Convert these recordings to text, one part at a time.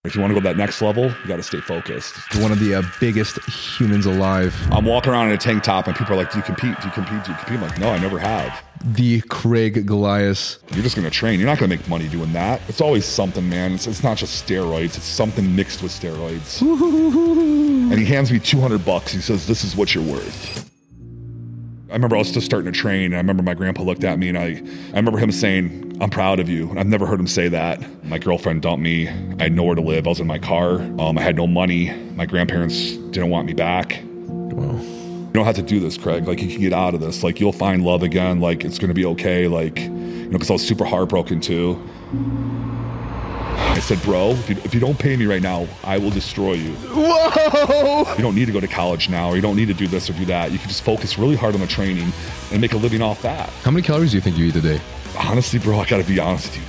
If you want to go to that next level, you got to stay focused. One of the biggest humans alive. I'm walking around in a tank top and people are like, do you compete? Do you compete? Do you compete? I'm like, no, I never have. The Craig Goliath. You're just going to train. You're not going to make money doing that. It's always something, man. It's not just steroids. It's something mixed with steroids. And he hands me $200. He says, this is what you're worth. I remember I was just starting to train, and I remember my grandpa looked at me, and I remember him saying, I'm proud of you. And I've never heard him say that. My girlfriend dumped me. I had nowhere to live. I was in my car. I had no money. My grandparents didn't want me back. Wow. You don't have to do this, Craig. Like, you can get out of this. Like, you'll find love again. Like, it's going to be okay. Like, you know, because I was super heartbroken too. I said, bro, if you don't pay me right now, I will destroy you. Whoa! You don't need to go to college now, or you don't need to do this or do that. You can just focus really hard on the training and make a living off that. How many calories do you think you eat a day? Honestly, bro, I gotta be honest with you.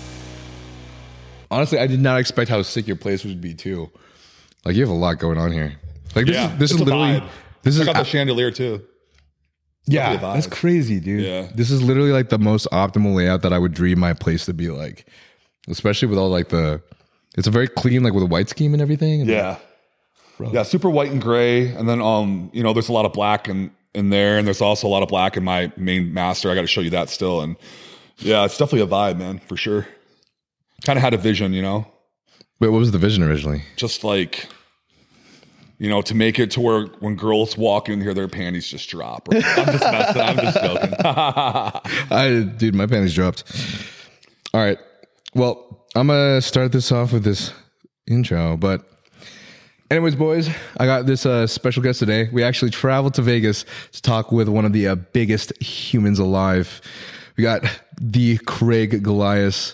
Honestly, I did not expect how sick your place would be too. Like, you have a lot going on here. Like, this is literally, this is I got the chandelier too. Yeah, that's crazy, dude. Yeah. This is literally like the most optimal layout that I would dream my place to be like. Especially with all like it's a very clean, like with a white scheme and everything. And yeah. Yeah, super white and gray. And then, you know, there's a lot of black in there. And there's also a lot of black in my main master. I got to show you that still. And yeah, it's definitely a vibe, man, for sure. Kind of had a vision, you know? Wait, what was the vision originally? Just like, you know, to make it to where when girls walk in here, their panties just drop. Right? I'm just messing. I'm just joking. Dude, my panties dropped. All right. Well, I'm going to start this off with this intro, but anyways, boys, I got this special guest today. We actually traveled to Vegas to talk with one of the biggest humans alive. We got the Craig Goliath,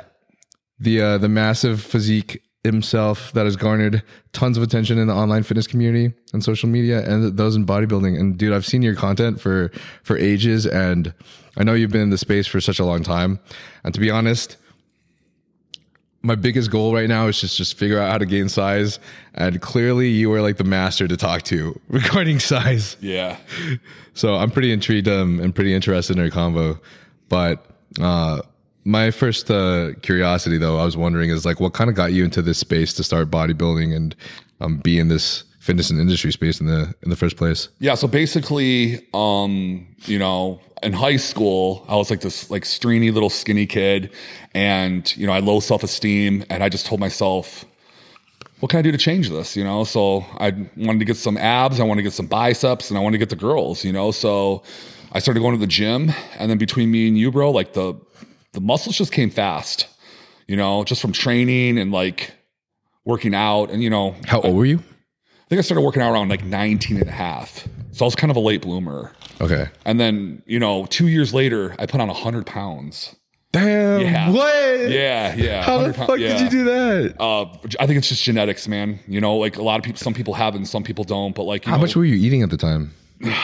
the massive physique himself that has garnered tons of attention in the online fitness community and social media and those in bodybuilding. And dude, I've seen your content for ages, and I know you've been in the space for such a long time. And to be honest, my biggest goal right now is just figure out how to gain size. And clearly you are like the master to talk to regarding size. Yeah. So I'm pretty intrigued and pretty interested in our convo. But my first curiosity though, I was wondering is like, what kind of got you into this space to start bodybuilding and be in this fitness and industry space in the first place? Yeah. So basically, you know, in high school, I was like this like stringy little skinny kid, and you know, I had low self-esteem, and I just told myself, what can I do to change this? You know, so I wanted to get some abs, I wanted to get some biceps, and I wanted to get the girls, you know, so I started going to the gym, and then between me and you, bro, like the muscles just came fast, you know, just from training and like working out. And, you know, how old were you? I think I started working out around like 19 and a half. So I was kind of a late bloomer. Okay. And then, you know, 2 years later, I put on 100 pounds. Damn. Yeah. What? Yeah. How the fuck did you do that? I think it's just genetics, man. You know, like a lot of people, some people have it and some people don't. But like, how much were you eating at the time?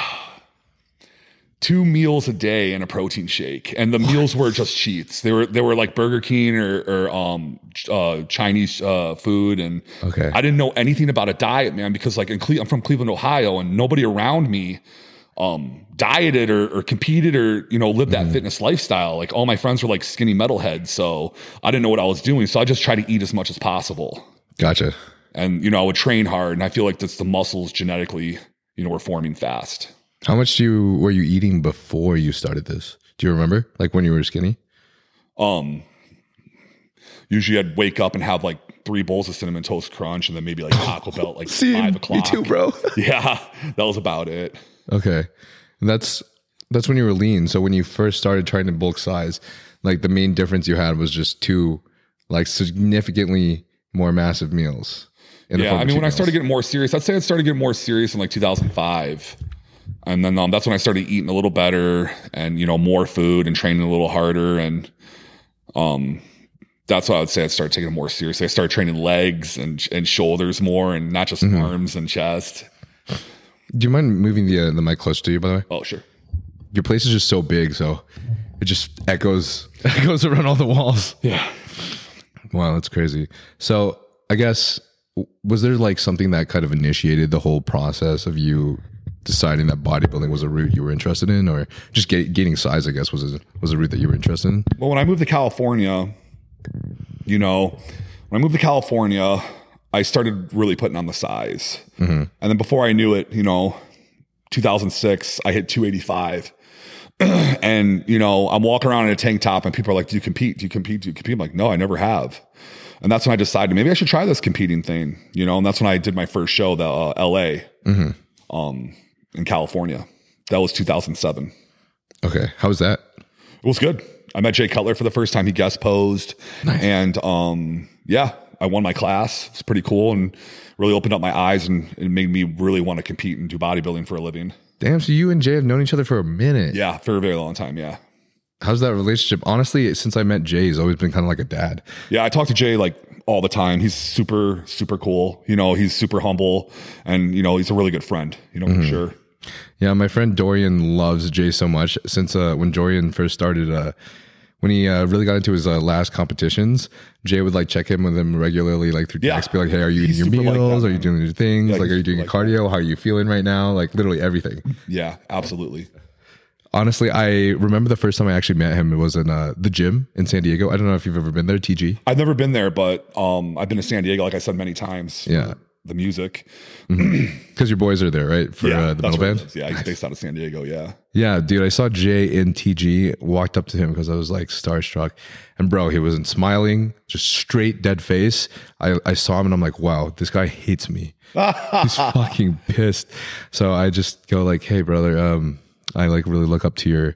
2 meals a day and a protein shake, and the meals were just cheats. They were like Burger King or Chinese food, and okay. I didn't know anything about a diet, man, because like I'm from Cleveland, Ohio, and nobody around me dieted or competed or, you know, lived that fitness lifestyle. Like all my friends were like skinny metalheads, so I didn't know what I was doing. So I just tried to eat as much as possible. Gotcha. And you know, I would train hard, and I feel like that's the muscles genetically, you know, were forming fast. How much were you eating before you started this? Do you remember? Like when you were skinny? Usually I'd wake up and have like 3 bowls of Cinnamon Toast Crunch and then maybe like Taco Bell at like 5 o'clock. Me too, bro. Yeah, that was about it. Okay. And that's when you were lean. So when you first started trying to bulk size, like the main difference you had was just 2 like significantly more massive meals. Yeah, I mean, when I started getting more serious, I'd say I started getting more serious in like 2005. And then that's when I started eating a little better and, you know, more food and training a little harder. And that's what I would say I started taking it more seriously. I started training legs and shoulders more and not just arms and chest. Do you mind moving the mic close to you, by the way? Oh, sure. Your place is just so big, so it just echoes around all the walls. Yeah. Wow, that's crazy. So I guess, was there like something that kind of initiated the whole process of you deciding that bodybuilding was a route you were interested in, or just gaining size, I guess, was a route that you were interested in? Well, when I moved to California, you know, when I moved to California, I started really putting on the size. And then before I knew it, 2006, I hit 285. And, I'm walking around in a tank top and people are like, do you compete? Do you compete? Do you compete? I'm like, no, I never have. And that's when I decided maybe I should try this competing thing, and that's when I did my first show, the LA, in California. That was 2007. Okay. How was that? It was good. I met Jay Cutler for the first time. He guest posed. Nice. And I won my class. It's pretty cool and really opened up my eyes and it made me really want to compete and do bodybuilding for a living. Damn, so you and Jay have known each other for a minute. Yeah, for a very long time, yeah. How's that relationship? Honestly, since I met Jay, he's always been kind of like a dad. Yeah, I talk to Jay like all the time. He's super, super cool. He's super humble and, he's a really good friend, for sure. Yeah, my friend Dorian loves Jay so much since when Dorian first started, when he really got into his last competitions, Jay would like check in with him regularly, like through text, be like, hey, are you eating your meals? Are you doing your things? Like, are you doing your cardio? How are you feeling right now? Like literally everything. Yeah, absolutely. Honestly, I remember the first time I actually met him, it was in the gym in San Diego. I don't know if you've ever been there, TG. I've never been there, but I've been to San Diego, like I said, many times. Yeah. The music. Because your boys are there, right? For the metal band? Yeah, he's based out of San Diego, yeah. Yeah, dude, I saw Jay in TG, walked up to him because I was like starstruck. And bro, he wasn't smiling, just straight dead face. I saw him and I'm like, wow, this guy hates me. He's fucking pissed. So I just go like, hey brother, I like really look up to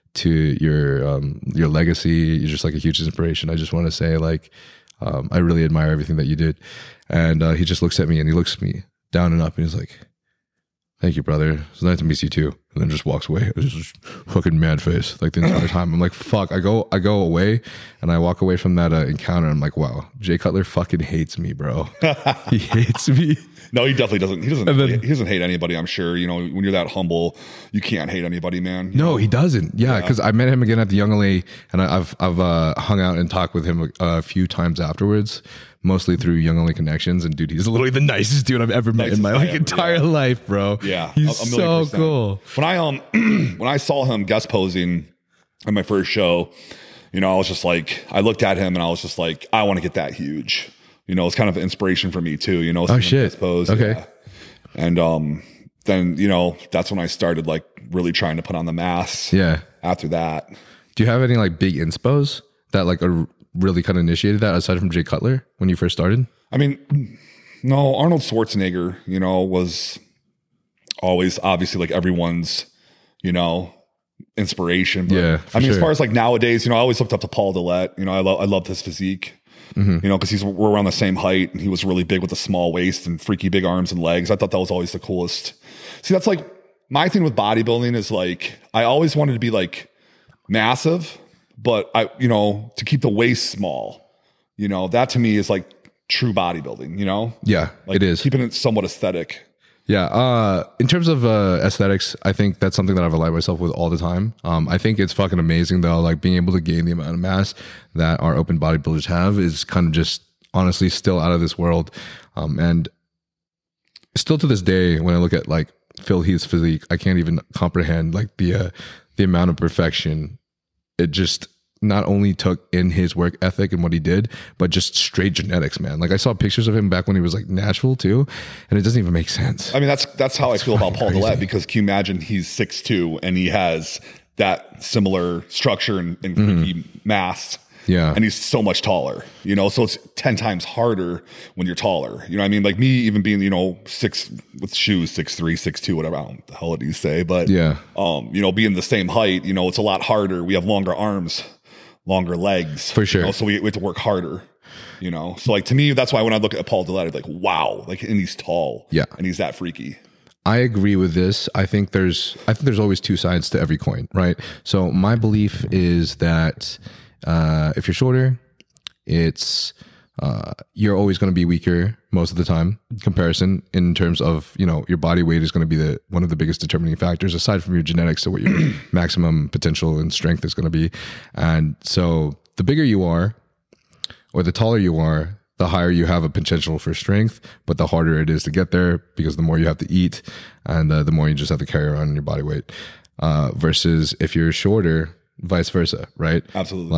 your legacy. You're just like a huge inspiration. I just want to say like, I really admire everything that you did. And he just looks at me and he looks me down and up and he's like, thank you, brother. It's nice to meet you too. And then just walks away. It's just fucking mad face like the entire time. I'm like, fuck. I go away and I walk away from that encounter. I'm like, wow, Jay Cutler fucking hates me, bro. He hates me. No, he definitely doesn't. He doesn't hate anybody. I'm sure. When you're that humble, you can't hate anybody, man. No, he doesn't. Yeah, because I met him again at the Young LA, and I've hung out and talked with him a few times afterwards, mostly through Young LA connections. And dude, he's literally the nicest dude I've ever met in my entire life, bro. Yeah, he's so cool. When I when I saw him guest posing at my first show, I was just like, I looked at him and I was just like, I want to get that huge. It's kind of an inspiration for me too, Oh shit. Pose, okay. Yeah. And then, that's when I started like really trying to put on the mass. Yeah. After that. Do you have any like big inspos that like are really kind of initiated that aside from Jay Cutler when you first started? I mean, no, Arnold Schwarzenegger, was always obviously like everyone's, inspiration. But, yeah. I mean, as far as like nowadays, I always looked up to Paul Dillette. I loved his physique. Because we're around the same height and he was really big with a small waist and freaky big arms and legs. I thought that was always the coolest. See, that's like my thing with bodybuilding is like, I always wanted to be like massive, but to keep the waist small, that to me is like true bodybuilding, Yeah, like it is. Keeping it somewhat aesthetic. Yeah. In terms of aesthetics, I think that's something that I've aligned myself with all the time. I think it's fucking amazing though. Like being able to gain the amount of mass that our open bodybuilders have is kind of just honestly still out of this world. And still to this day, when I look at like Phil Heath's physique, I can't even comprehend like the amount of perfection it just not only took in his work ethic and what he did, but just straight genetics, man. Like I saw pictures of him back when he was like Nashville too, and it doesn't even make sense. I mean, that's how I feel about Paul Dillette, because can you imagine he's 6'2" and he has that similar structure and freaky mass. Yeah. And he's so much taller, so it's 10 times harder when you're taller. You know what I mean? Like me even being, 6 with shoes, 6'3", 6'2", whatever, I don't know what the hell do you say, but yeah. Being the same height, it's a lot harder. We have longer arms, longer legs. For sure. So we have to work harder, So like to me, that's why when I look at Paul Dillette, I'm like, wow, like, and he's tall. Yeah. And he's that freaky. I agree with this. I think there's always two sides to every coin, right? So my belief is that if you're shorter, it's you're always going to be weaker most of the time. Comparison in terms of your body weight is going to be one of the biggest determining factors aside from your genetics to what your maximum potential and strength is going to be. And so the bigger you are, or the taller you are, the higher you have a potential for strength, but the harder it is to get there because the more you have to eat and the more you just have to carry around your body weight. Versus if you're shorter, vice versa, right? Absolutely. Like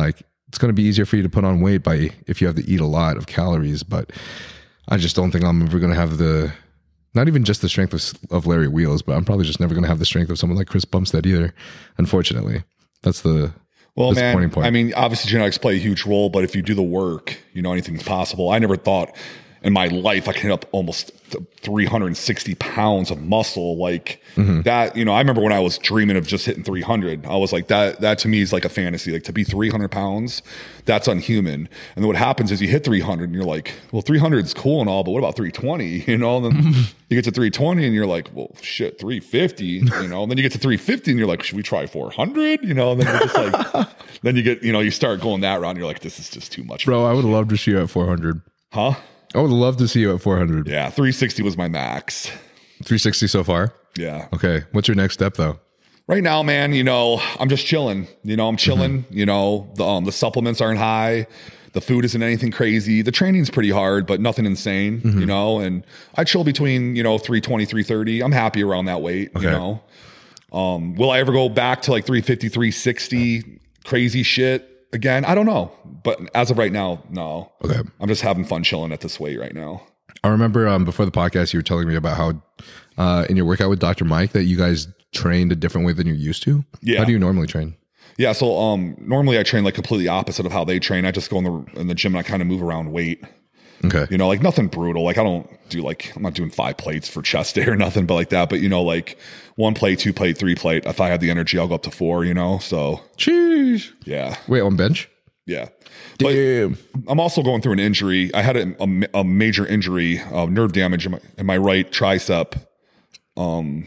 it's going to be easier for you to put on weight if you have to eat a lot of calories. But I just don't think I'm ever going to have not even just the strength of Larry Wheels, but I'm probably just never going to have the strength of someone like Chris Bumstead either. Unfortunately, that's the disappointing point. I mean, obviously genetics play a huge role, but if you do the work, anything's possible. I never thought in my life I could hit up almost 360 pounds of muscle like that. I remember when I was dreaming of just hitting 300, I was like, that to me is like a fantasy. Like to be 300 pounds, that's unhuman. And then what happens is you hit 300 and you're like, well, 300 is cool and all, but what about 320? And then you get to 320 and you're like, well, shit, 350, and then you get to 350 and you're like, should we try 400? And then you're just like, then you get, you start going that round. And you're like, this is just too much. Bro, I would love to see you at 400. Huh? I would love to see you at 400. Yeah, 360 was my max. 360 so far? Yeah. Okay. What's your next step though? Right now, man, I'm just chilling. I'm chilling. The supplements aren't high. The food isn't anything crazy. The training's pretty hard, but nothing insane, and I chill between, 320, 330. I'm happy around that weight, Okay. Will I ever go back to like 350, 360 crazy shit again? I don't know. But as of right now, no. Okay. I'm just having fun chilling at this weight right now. I remember before the podcast, you were telling me about how in your workout with Dr. Mike that you guys trained a different way than you're used to. Yeah. How do you normally train? Yeah. So normally I train like completely opposite of how they train. I just go in the gym and I kind of move around weight. Okay. Like nothing brutal. Like I'm not doing 5 plates for chest day or nothing, but like that. But like 1 plate, 2 plate, 3 plate. If I have the energy, I'll go up to 4, So Jeez. yeah. Wait, on bench? Yeah. Damn. But I'm also going through an injury. I had a major injury, nerve damage in my right tricep. Oh.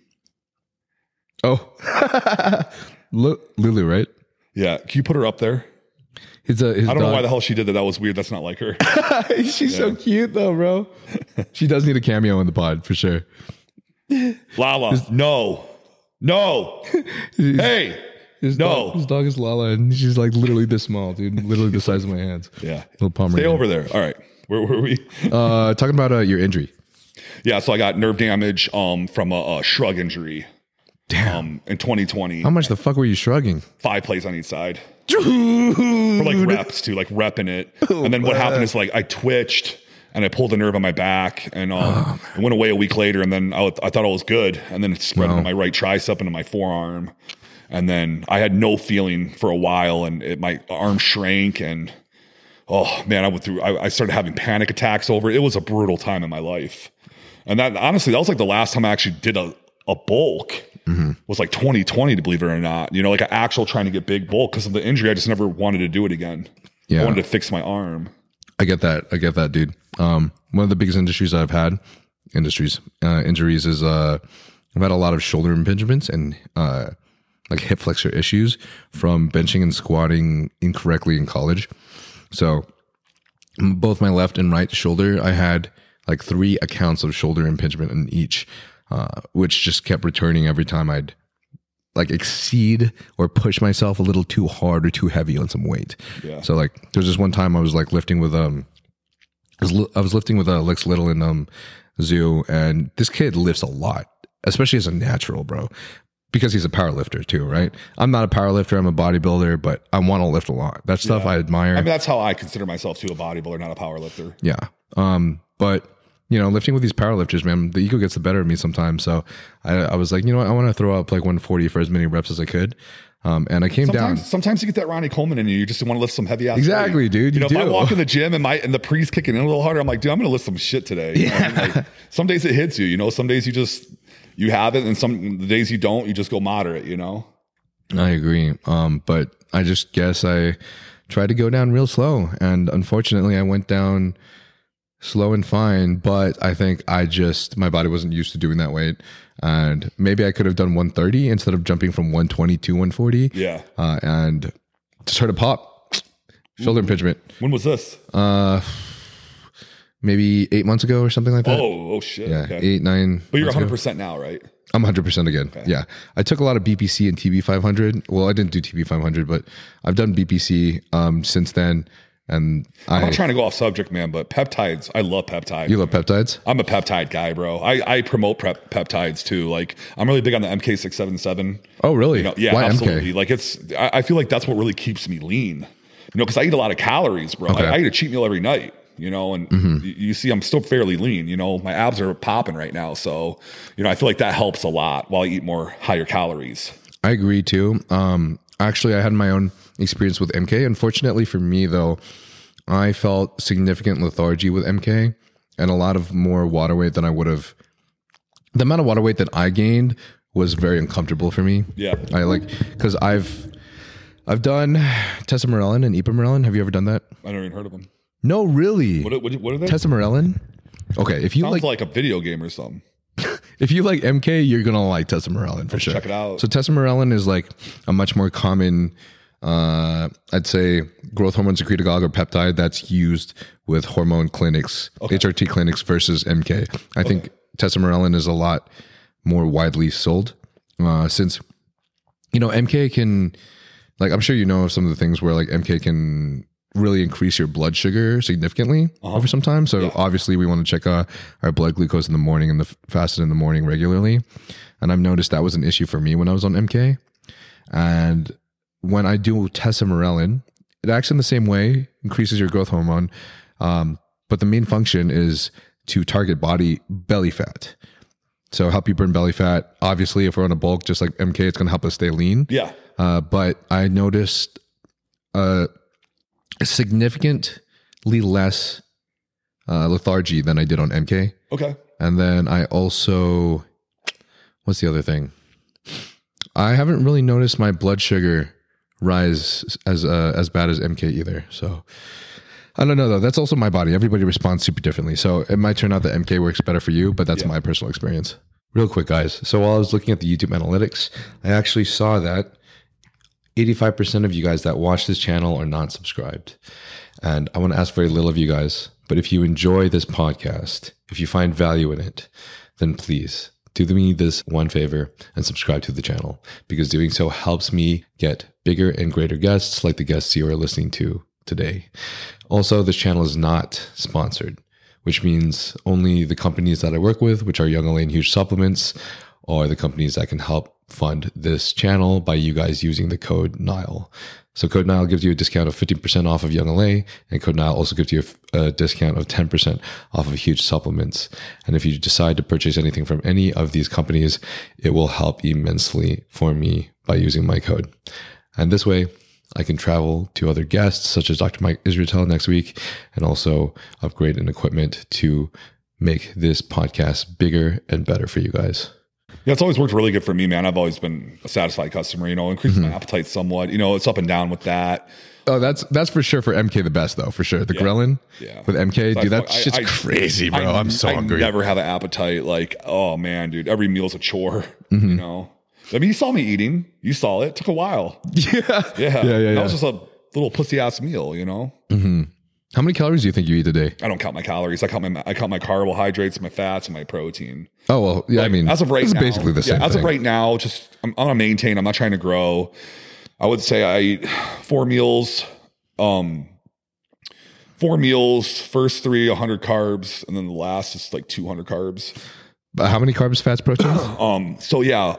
Lulu, right? Yeah. Can you put her up there? His I don't know dog. why the hell she did that. That was weird. That's not like her. She's so cute though, bro. She does need a cameo in the pod for sure. Lala. No. Hey. His dog is Lala, and she's like literally this small, dude. Literally the size of my hands. Yeah. Little Pomeranian. Stay over there. All right. Where were we? Talking about your injury. Yeah. So I got nerve damage from a shrug injury. Damn. In 2020. How much the fuck were you shrugging? 5 plays on each side. For like reps too, like repping it. And then what happened is like I twitched and I pulled a nerve on my back and it went away a week later. And then I thought it was good. And then it spread into my right tricep into my forearm. And then I had no feeling for a while and my arm shrank and oh man, I started having panic attacks over it. It was a brutal time in my life. And that honestly, that was like the last time I actually did a bulk. Was like 2020, to believe it or not. Like an actual trying to get big bulk because of the injury. I just never wanted to do it again. Yeah. I wanted to fix my arm. I get that, dude. One of the biggest injuries is I've had a lot of shoulder impingements and like hip flexor issues from benching and squatting incorrectly in college. So both my left and right shoulder, I had like 3 accounts of shoulder impingement in each. Which just kept returning every time I'd like exceed or push myself a little too hard or too heavy on some weight. Yeah. So like there's this one time I was like lifting with I was lifting with Lex Little in Zoo, and this kid lifts a lot, especially as a natural, bro, because he's a power lifter too, right? I'm not a power lifter, I'm a bodybuilder, but I want to lift a lot. That stuff I admire. I mean, that's how I consider myself too, a bodybuilder, not a power lifter. Yeah. But lifting with these powerlifters, man, the ego gets the better of me sometimes. So I was like, I want to throw up like 140 for as many reps as I could. And I came down. Sometimes you get that Ronnie Coleman in you just want to lift some heavy ass. Exactly, weight. dude. If I walk in the gym and the pre's kicking in a little harder, I'm like, dude, I'm going to lift some shit today. Like, some days it hits you, some days you have it, and the days you don't, you just go moderate, I agree. But I just guess I tried to go down real slow, and unfortunately I went down slow and fine, but I think my body wasn't used to doing that weight. And maybe I could have done 130 instead of jumping from 120 to 140. Yeah. And just heard a pop. Shoulder impingement. When was this? Maybe 8 months ago or something like that. Oh shit. Yeah. Okay. 8, 9. But you're 100% now, right? I'm 100% again. Okay. Yeah. I took a lot of BPC and TB 500. Well, I didn't do TB 500, but I've done BPC since then. And I'm not trying to go off subject, man, but peptides, I love peptides. You love peptides? I'm a peptide guy, bro. I promote peptides too. Like I'm really big on the MK677. Oh, really? Yeah, Why absolutely. MK? Like I feel like that's what really keeps me lean because I eat a lot of calories, bro. Okay. I eat a cheat meal every night, and you see I'm still fairly lean, my abs are popping right now. So, I feel like that helps a lot while I eat more higher calories. I agree too. Actually, I had my own experience with MK. Unfortunately for me, though, I felt significant lethargy with MK and a lot of more water weight than I would have. The amount of water weight that I gained was very uncomfortable for me. Yeah. Because I've done tesamorelin and ipamorelin. Have you ever done that? I never even heard of them. No, really. What are they? Tesamorelin. Okay, if you Sounds like a video game or something. if you like MK, you're gonna like tesamorelin for sure. Check it out. So tesamorelin is like a much more common, I'd say, growth hormone secretagogue or peptide that's used with hormone clinics, HRT clinics versus MK. I think tesamorelin is a lot more widely sold since MK can, like, I'm sure some of the things where like MK can really increase your blood sugar significantly over some time. So obviously we want to check our blood glucose in the morning and the fasted in the morning regularly. And I've noticed that was an issue for me when I was on MK. And when I do tesamorelin, it acts in the same way, increases your growth hormone. But the main function is to target belly fat. So help you burn belly fat. Obviously, if we're on a bulk, just like MK, it's going to help us stay lean. Yeah. But I noticed significantly less lethargy than I did on MK. Okay. And then I also, what's the other thing? I haven't really noticed my blood sugar rise as bad as MK either. So I don't know though. That's also my body. Everybody responds super differently. So it might turn out that MK works better for you, but that's my personal experience. Real quick, guys. So while I was looking at the YouTube analytics, I actually saw that 85% of you guys that watch this channel are not subscribed. And I want to ask very little of you guys, but if you enjoy this podcast, if you find value in it, then please do me this one favor and subscribe to the channel, because doing so helps me get bigger and greater guests like the guests you are listening to today. Also, this channel is not sponsored, which means only the companies that I work with, which are Young LA and Huge Supplements, are the companies that can help fund this channel by you guys using the code NILE. So code NILE gives you a discount of 15% off of Young LA, and code NILE also gives you a discount of 10% off of Huge Supplements. And if you decide to purchase anything from any of these companies, it will help immensely for me by using my code. And this way, I can travel to other guests, such as Dr. Mike Israetel next week, and also upgrade in equipment to make this podcast bigger and better for you guys. Yeah, it's always worked really good for me, man. I've always been a satisfied customer, increased my appetite somewhat. It's up and down with that. Oh, that's for sure for MK the best though, for sure. The ghrelin with MK, dude, that shit's crazy, bro. I'm so hungry. I never have an appetite. Like, oh man, dude, every meal's a chore, I mean, you saw me eating. You saw it. It took a while. Yeah. That was just a little pussy ass meal, How many calories do you think you eat a day? I don't count my calories. I count my carbohydrates, my fats, and my protein. Oh well, yeah. Like, I mean, as of right now, basically the same thing. As of right now, just I'm gonna maintain. I'm not trying to grow. I would say I eat 4 meals. 4 meals. First 3, 100 carbs, and then the last is like 200 carbs. How many carbs, fats, proteins? So yeah,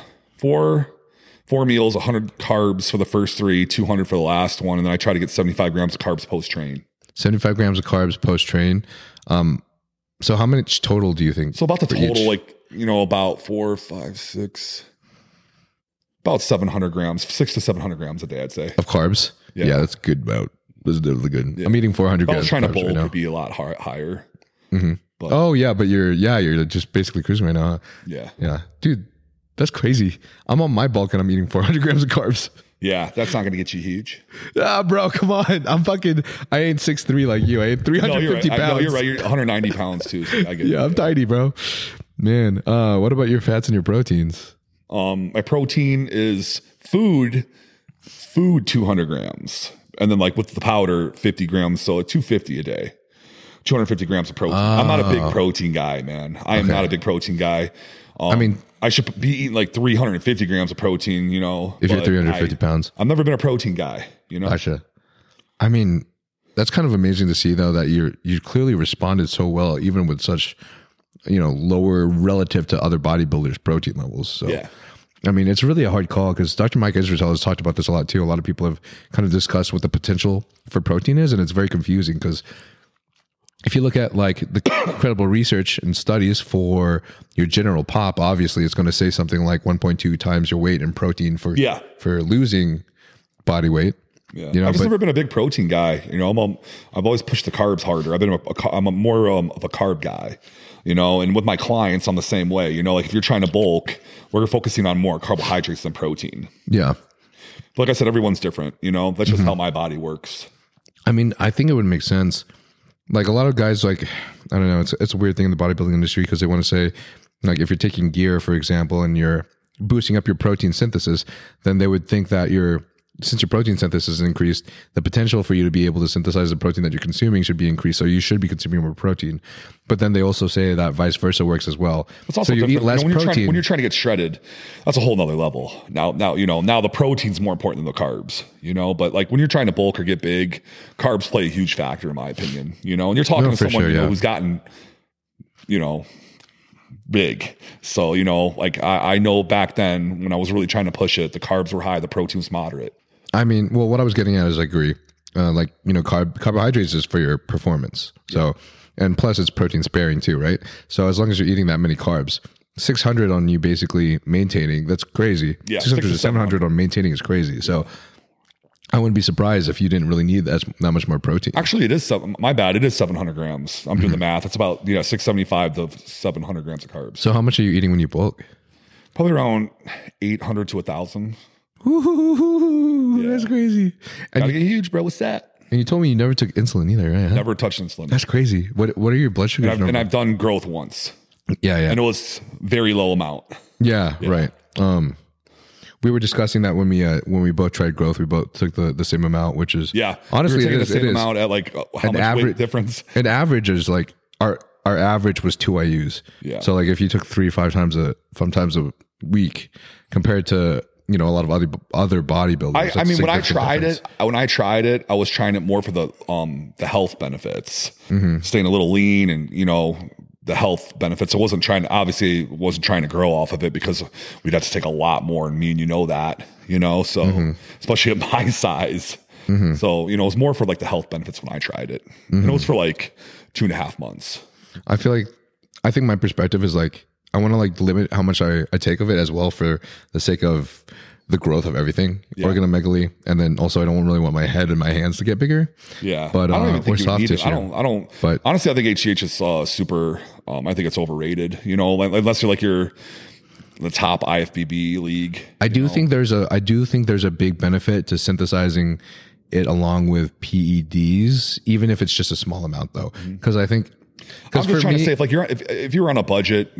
4 meals, 100 carbs for the first 3, 200 for the last one, and then I try to get 75 grams of carbs post train. 75 grams of carbs post train. So how much total do you think? So about the total, about 4, 5, 6, about 700 grams, 600 to 700 grams a day, I'd say. Of carbs? Yeah, that's good. That's definitely good. Yeah. I'm eating 400 grams. I was trying to bulk right to be a lot higher. Mm-hmm. But you're just basically cruising right now. Huh? Yeah. Dude, that's crazy. I'm on my bulk and I'm eating 400 grams of carbs. Yeah, that's not going to get you huge. Bro, come on. I ain't 6'3" like you. I ain't 350 pounds. No, you're right. You're 190 pounds too. So I get it. I'm tiny, bro. Man, what about your fats and your proteins? My protein is food 200 grams. And then like with the powder, 50 grams. So 250 a day. 250 grams of protein. I'm not a big protein guy, man. I am not a big protein guy. I should be eating like 350 grams of protein, If you're 350 pounds. I've never been a protein guy, Gotcha. I mean, that's kind of amazing to see though, that you clearly responded so well, even with such, lower relative to other bodybuilders protein levels. So yeah. I mean, it's really a hard call because Dr. Mike Israel has talked about this a lot too. A lot of people have kind of discussed what the potential for protein is, and it's very confusing because if you look at like the credible research and studies for your general pop, obviously it's going to say something like 1.2 times your weight in protein for losing body weight. Yeah, I've just never been a big protein guy. I've always pushed the carbs harder. I'm more of a carb guy. And with my clients, I'm the same way. Like if you're trying to bulk, we're focusing on more carbohydrates than protein. Yeah. But like I said, everyone's different. That's just how my body works. I mean, I think it would make sense. Like a lot of guys, like, I don't know, it's a weird thing in the bodybuilding industry because they want to say, like, if you're taking gear, for example, and you're boosting up your protein synthesis, then they would think that since your protein synthesis is increased, the potential for you to be able to synthesize the protein that you're consuming should be increased. So you should be consuming more protein. But then they also say that vice versa works as well. It's also so you eat less protein. When you're trying to get shredded, that's a whole nother level. Now the protein's more important than the carbs, but like when you're trying to bulk or get big, carbs play a huge factor in my opinion, and you're talking to someone who's gotten, big. So, like I know back then when I was really trying to push it, the carbs were high, the protein was moderate. I mean, well, what I was getting at is I agree. Carbohydrates is for your performance. So, and plus it's protein sparing too, right? So as long as you're eating that many carbs, 600 on you basically maintaining, that's crazy. Yeah, 600 to 700 on maintaining is crazy. So I wouldn't be surprised if you didn't really need that much more protein. Actually, it is my bad. It is 700 grams. I'm doing the math. It's about 675 to 700 grams of carbs. So how much are you eating when you bulk? Probably around 800 to 1,000. Ooh, that's crazy. And Gotta get huge, bro. What's that? And you told me you never took insulin either, right? Never touched insulin. That's crazy. What are your blood sugars? And I've done growth once. Yeah. And it was very low amount. Yeah, right. We were discussing that when we both tried growth. We both took the same amount, which is honestly we were taking the same amount at like how much weight difference. An average is like our average was 2 IUs. Yeah. So like if you took 3-5 times a week compared to a lot of other bodybuilders. I mean, when I tried it, I was trying it more for the health benefits, staying a little lean and the health benefits. I wasn't trying to grow off of it because we'd have to take a lot more, and me and that, so especially at my size. So it was more for like the health benefits when I tried it. And it was for like 2.5 months. I think my perspective is like I want to like limit how much I take of it as well for the sake of the growth of everything, organomegaly, and then also I don't really want my head and my hands to get bigger. Yeah, but I don't even think or soft tissue. I don't. But honestly, I think HGH is super. I think it's overrated. Unless you're like the top IFBB league. I do think there's a big benefit to synthesizing it along with PEDs, even if it's just a small amount, though, because I think. I'm just trying to say, if you're on a budget,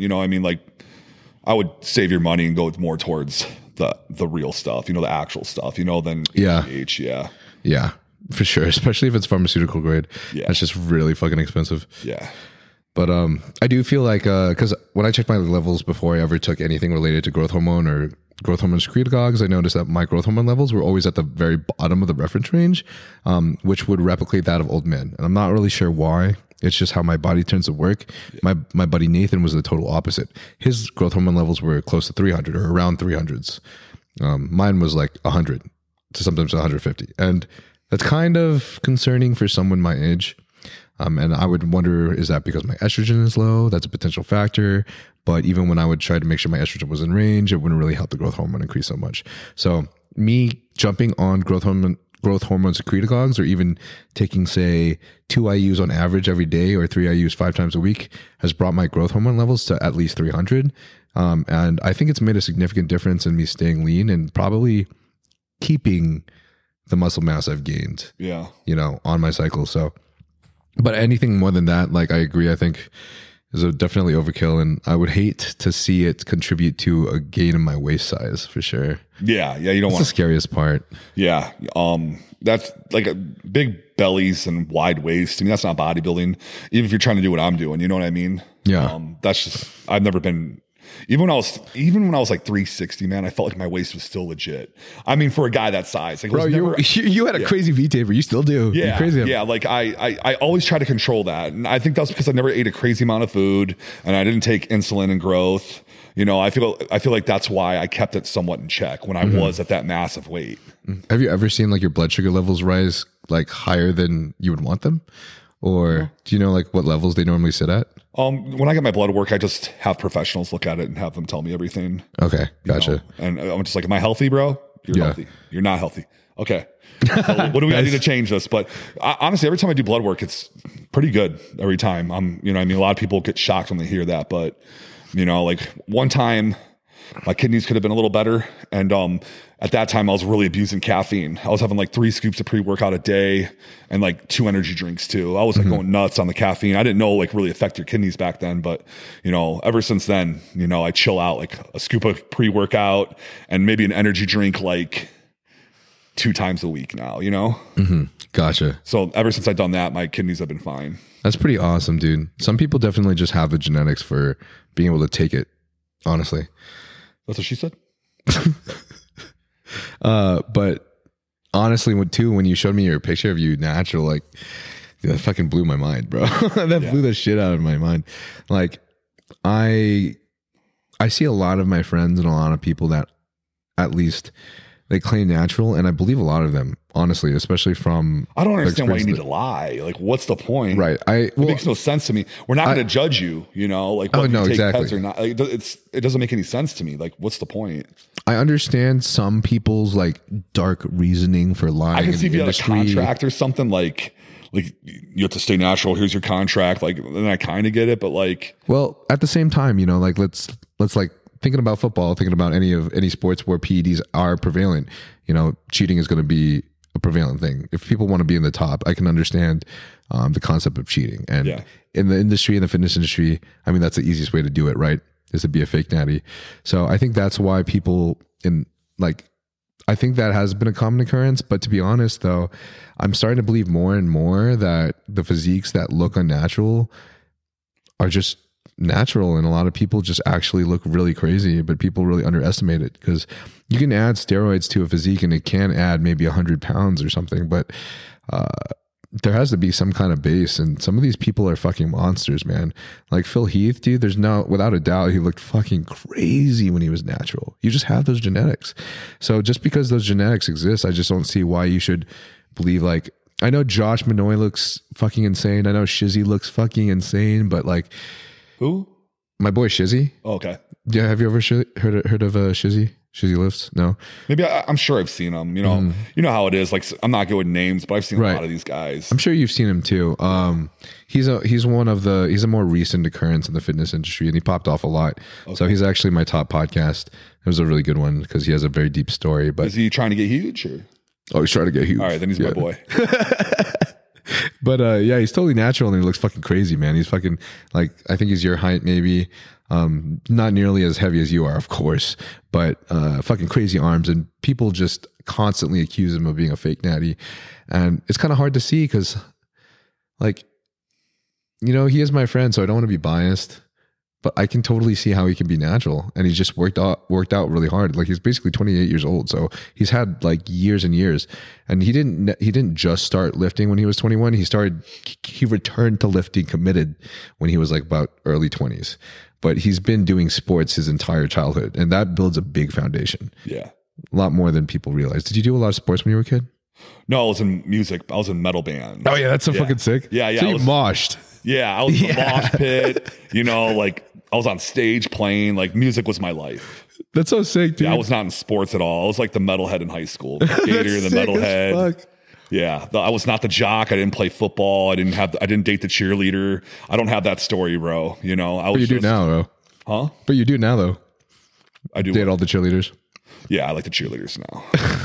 I would save your money and go more towards the real stuff, the actual stuff, than HGH. Yeah, for sure. Especially if it's pharmaceutical grade. Yeah. That's just really fucking expensive. Yeah. But I do feel like, because when I checked my levels before I ever took anything related to growth hormone or growth hormone secretagogues, I noticed that my growth hormone levels were always at the very bottom of the reference range, which would replicate that of old men. And I'm not really sure why. It's just how my body tends to work. Yeah. My buddy Nathan was the total opposite. His growth hormone levels were close to 300 or around 300s. Mine was like 100 to sometimes 150. And that's kind of concerning for someone my age. And I would wonder, is that because my estrogen is low? That's a potential factor. But even when I would try to make sure my estrogen was in range, it wouldn't really help the growth hormone increase so much. So me jumping on growth hormone secretagogues, or even taking, say, 2 IUs on average every day or 3 IUs 5 times a week, has brought my growth hormone levels to at least 300. And I think it's made a significant difference in me staying lean and probably keeping the muscle mass I've gained, on my cycle. So, but anything more than that, like I agree, I think is definitely overkill, and I would hate to see it contribute to a gain in my waist size for sure. Yeah, you don't want the scariest part. Yeah, that's like big bellies and wide waist. I mean, that's not bodybuilding. Even if you're trying to do what I'm doing, you know what I mean? Yeah. That's just I've never been Even when I was like 360, man, I felt like my waist was still legit. I mean, for a guy that size, like, Bro, you had a crazy V taper. You still do. Yeah, You're crazy. yeah. Like I always try to control that, and I think that's because I never ate a crazy amount of food, and I didn't take insulin and growth. You know, I feel like that's why I kept it somewhat in check when I was at that massive weight. Have you ever seen like your blood sugar levels rise like higher than you would want them? Or do you know like what levels they normally sit at? When I get my blood work, I just have professionals look at it and have them tell me everything. Okay, gotcha. You know? And I'm just like, am I healthy, bro? You're healthy. You're not healthy. Okay. So what do we need to change this? But honestly, every time I do blood work, it's pretty good every time. You know, I mean, a lot of people get shocked when they hear that, but you know, like one time my kidneys could have been a little better. And at that time I was really abusing caffeine. I was having like 3 scoops of pre-workout a day and like 2 energy drinks too. I was like going nuts on the caffeine. I didn't know like really affect your kidneys back then, but you know, ever since then, you know, I chill out like a scoop of pre-workout and maybe an energy drink like 2 times a week now, you know? Gotcha. So ever since I've done that, my kidneys have been fine. That's pretty awesome, dude. Some people definitely just have the genetics for being able to take it, honestly. That's what she said. But honestly, when you showed me your picture of you natural, like that fucking blew my mind, bro. That blew the shit out of my mind. Like I see a lot of my friends and a lot of people that at least they claim natural, and I believe a lot of them, honestly, especially from. I don't understand why you need to lie. Like, what's the point? Right. It makes no sense to me. We're not going to judge you, you know, like whether you take pets or not. Like, it doesn't make any sense to me. Like, what's the point? I understand some people's like dark reasoning for lying. I can see if you had a industry. contract or something like you have to stay natural. Here's your contract. Like, then I kind of get it, but like, well, at the same time, you know, like let's like. Thinking about football, thinking about any sports where PEDs are prevalent, you know, cheating is going to be a prevalent thing. If people want to be in the top, I can understand the concept of cheating. And in the industry, in the fitness industry, I mean, that's the easiest way to do it, right? Is to be a fake natty. So I think that's why people I think that has been a common occurrence. But to be honest, though, I'm starting to believe more and more that the physiques that look unnatural are just natural, and a lot of people just actually look really crazy, but people really underestimate it because you can add steroids to a physique and it can add maybe 100 pounds or something, but there has to be some kind of base, and some of these people are fucking monsters, man. Like Phil Heath, dude, without a doubt, he looked fucking crazy when he was natural. You just have those genetics. So just because those genetics exist, I just don't see why you should believe like, I know Josh Manoy looks fucking insane. I know Shizzy looks fucking insane, but like, who? My boy Shizzy. Oh, okay. Yeah, have you ever heard of Shizzy? Shizzy Lifts? No. Maybe I'm sure I've seen him. You know, you know how it is. Like I'm not good with names, but I've seen a lot of these guys. I'm sure you've seen him too. He's a more recent occurrence in the fitness industry, and he popped off a lot. Okay. So he's actually my top podcast. It was a really good one because he has a very deep story. But is he trying to get huge? Or? Oh, he's trying to get huge. All right, then he's my boy. But yeah, he's totally natural and he looks fucking crazy, man. He's fucking like, I think he's your height maybe. Not nearly as heavy as you are, of course, but fucking crazy arms, and people just constantly accuse him of being a fake natty. And it's kind of hard to see because like, you know, he is my friend, so I don't want to be biased, but I can totally see how he can be natural, and he's just worked out really hard. Like he's basically 28 years old, so he's had like years and years. And he didn't just start lifting when he was 21. He returned to lifting committed when he was like about early 20s. But he's been doing sports his entire childhood, and that builds a big foundation. Yeah, a lot more than people realize. Did you do a lot of sports when you were a kid? No, I was in music. I was in metal band. Oh yeah, that's so fucking sick. Yeah. So you moshed. Yeah, I was in the mosh pit. You know, like I was on stage playing. Like music was my life. That's so sick, dude. Yeah, I was not in sports at all. I was like the metalhead in high school. The skater, the metalhead. Yeah, I was not the jock. I didn't play football. I didn't date the cheerleader. I don't have that story, bro. You know, But you do now, though. Huh? But you do now, though. I do date all the cheerleaders. Yeah, I like the cheerleaders now.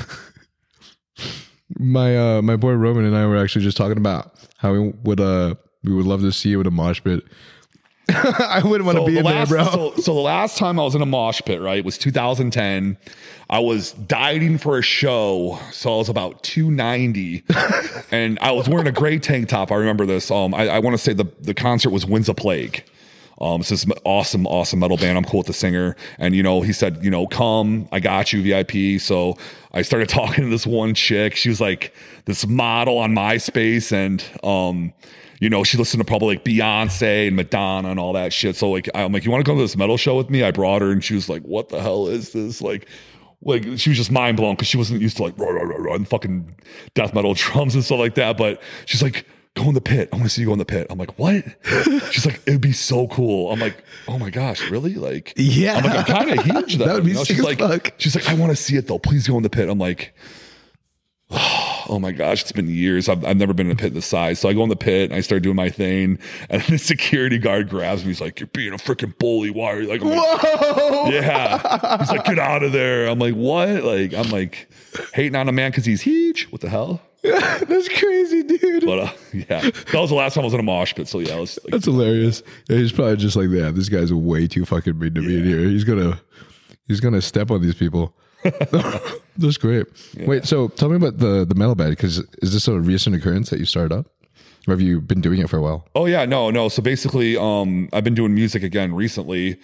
My boy Roman and I were actually just talking about how we would love to see you in a mosh pit. I wouldn't want to be in there, bro. So the last time I was in a mosh pit, right, was 2010. I was dieting for a show, so I was about 290, and I was wearing a gray tank top. I remember this. I want to say the concert was Winds of Plague. It's this awesome metal band. I'm cool with the singer. And, he said, come, I got you VIP. So I started talking to this one chick. She was like this model on MySpace. And, she listened to probably like Beyonce and Madonna and all that shit. So like, I'm like, you want to come to this metal show with me? I brought her and she was like, what the hell is this? Like she was just mind blown because she wasn't used to like and fucking death metal drums and stuff like that. But she's like, go in the pit. I want to see you go in the pit. I'm like, what? She's like, it'd be so cool. I'm like, oh my gosh, really? Like, yeah. I'm like, I'm kind of huge though. That would be sick as fuck. She's like, I want to see it though. Please go in the pit. I'm like, oh my gosh, it's been years. I've never been in a pit this size. So I go in the pit and I start doing my thing. And the security guard grabs me. He's like, you're being a freaking bully. Why are you like, whoa? Yeah. He's like, get out of there. I'm like, what? Like, I'm like hating on a man because he's huge. What the hell? That's crazy, dude. But yeah, that was the last time I was in a mosh pit. So yeah, that's hilarious. Yeah, he's probably just like, yeah, this guy's way too fucking mean to me in here. He's gonna step on these people. That's great. Yeah. Wait, so tell me about the metal band, because is this a recent occurrence that you started up, or have you been doing it for a while? Oh yeah, no. So basically, I've been doing music again recently.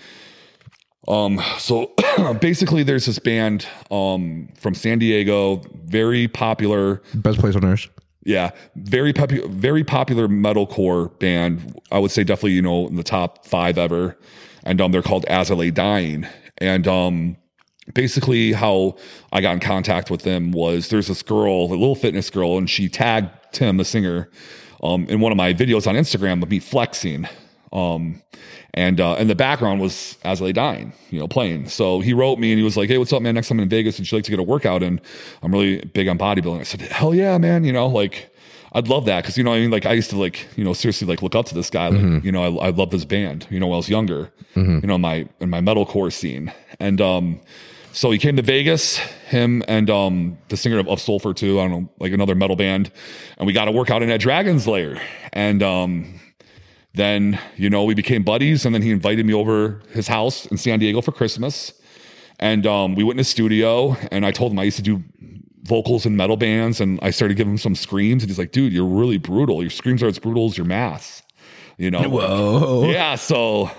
So basically there's this band, from San Diego, very popular. Best place on earth. Yeah. Very popular metalcore band. I would say definitely, in the top 5 ever. And, they're called As I Lay Dying. And, basically how I got in contact with them was there's this girl, a little fitness girl, and she tagged Tim, the singer, in one of my videos on Instagram of me flexing. And the background was As I Lay Dying, playing. So he wrote me and he was like, hey, what's up, man? Next time I'm in Vegas, would you like to get a workout? And I'm really big on bodybuilding. I said, hell yeah, man. Like, I'd love that. Cause like I used to seriously look up to this guy. Like, I love this band, when I was younger, in my metalcore scene. And, so he came to Vegas, him and, the singer of Sulfur too. I don't know, like another metal band. And we got to work out in that Dragon's Lair. And, then, we became buddies, and then he invited me over his house in San Diego for Christmas. And we went in his studio, and I told him I used to do vocals in metal bands, and I started giving him some screams, and he's like, dude, you're really brutal. Your screams are as brutal as your maths, Whoa. Yeah, so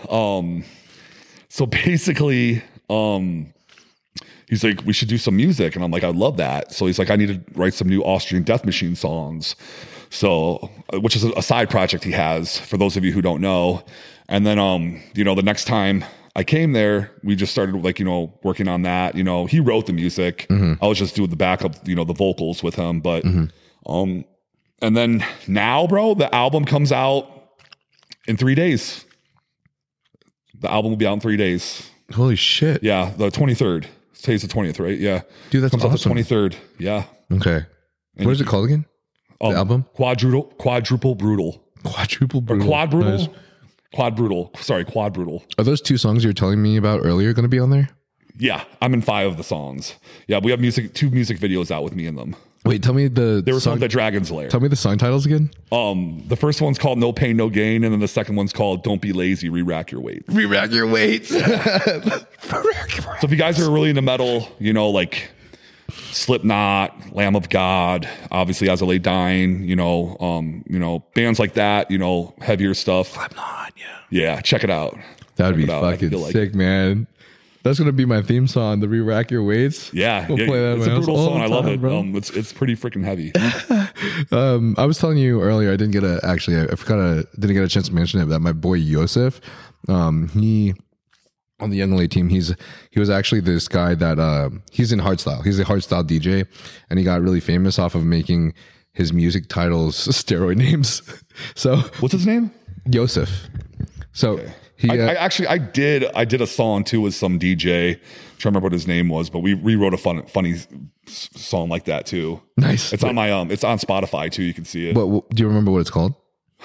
basically, he's like, we should do some music. And I'm like, I love that. So he's like, I need to write some new Austrian Death Machine songs. So, which is a side project he has, for those of you who don't know. And then, the next time I came there, we just started working on that. He wrote the music. I was just doing the backup, the vocals with him. But, and then now, bro, the album comes out in 3 days. The album will be out in 3 days. Holy shit. Yeah. The 23rd. Today's the 20th, right? Yeah. Dude, that's comes awesome. out the 23rd. Yeah. Okay. And what is it called again? The album? Quadruple Brutal. Quadruple Brutal. Or Quad Brutal? Nice. Quad Brutal. Sorry, Quad Brutal. Are those 2 songs you were telling me about earlier going to be on there? Yeah, I'm in 5 of the songs. Yeah, we have 2 music videos out with me in them. Wait, tell me they were filmed at Dragon's Lair. Tell me the song titles again. The first one's called No Pain, No Gain, and then the second one's called Don't Be Lazy, Re-Rack Your Weight. Re-rack your weights. So if you guys are really into metal, like Slipknot, Lamb of God, obviously As I Lay Dying, bands like that, heavier stuff. Slipknot, yeah. Yeah, check it out. That would be fucking sick, man. That's gonna be my theme song, the Re-Rack Your Weights. Yeah, we'll play that. It's a brutal song. I love it. Bro. It's pretty freaking heavy. I was telling you earlier, I didn't get a chance to mention it, that my boy Yosef, he on the Young LA team, he was actually this guy that he's in hardstyle. He's a hardstyle DJ, and he got really famous off of making his music titles steroid names. So what's his name? Yosef. So. Okay. I did a song too with some DJ. I'm trying to remember what his name was, but we rewrote a funny song like that too. Nice. It's on it's on Spotify too. You can see it. What do you remember what it's called?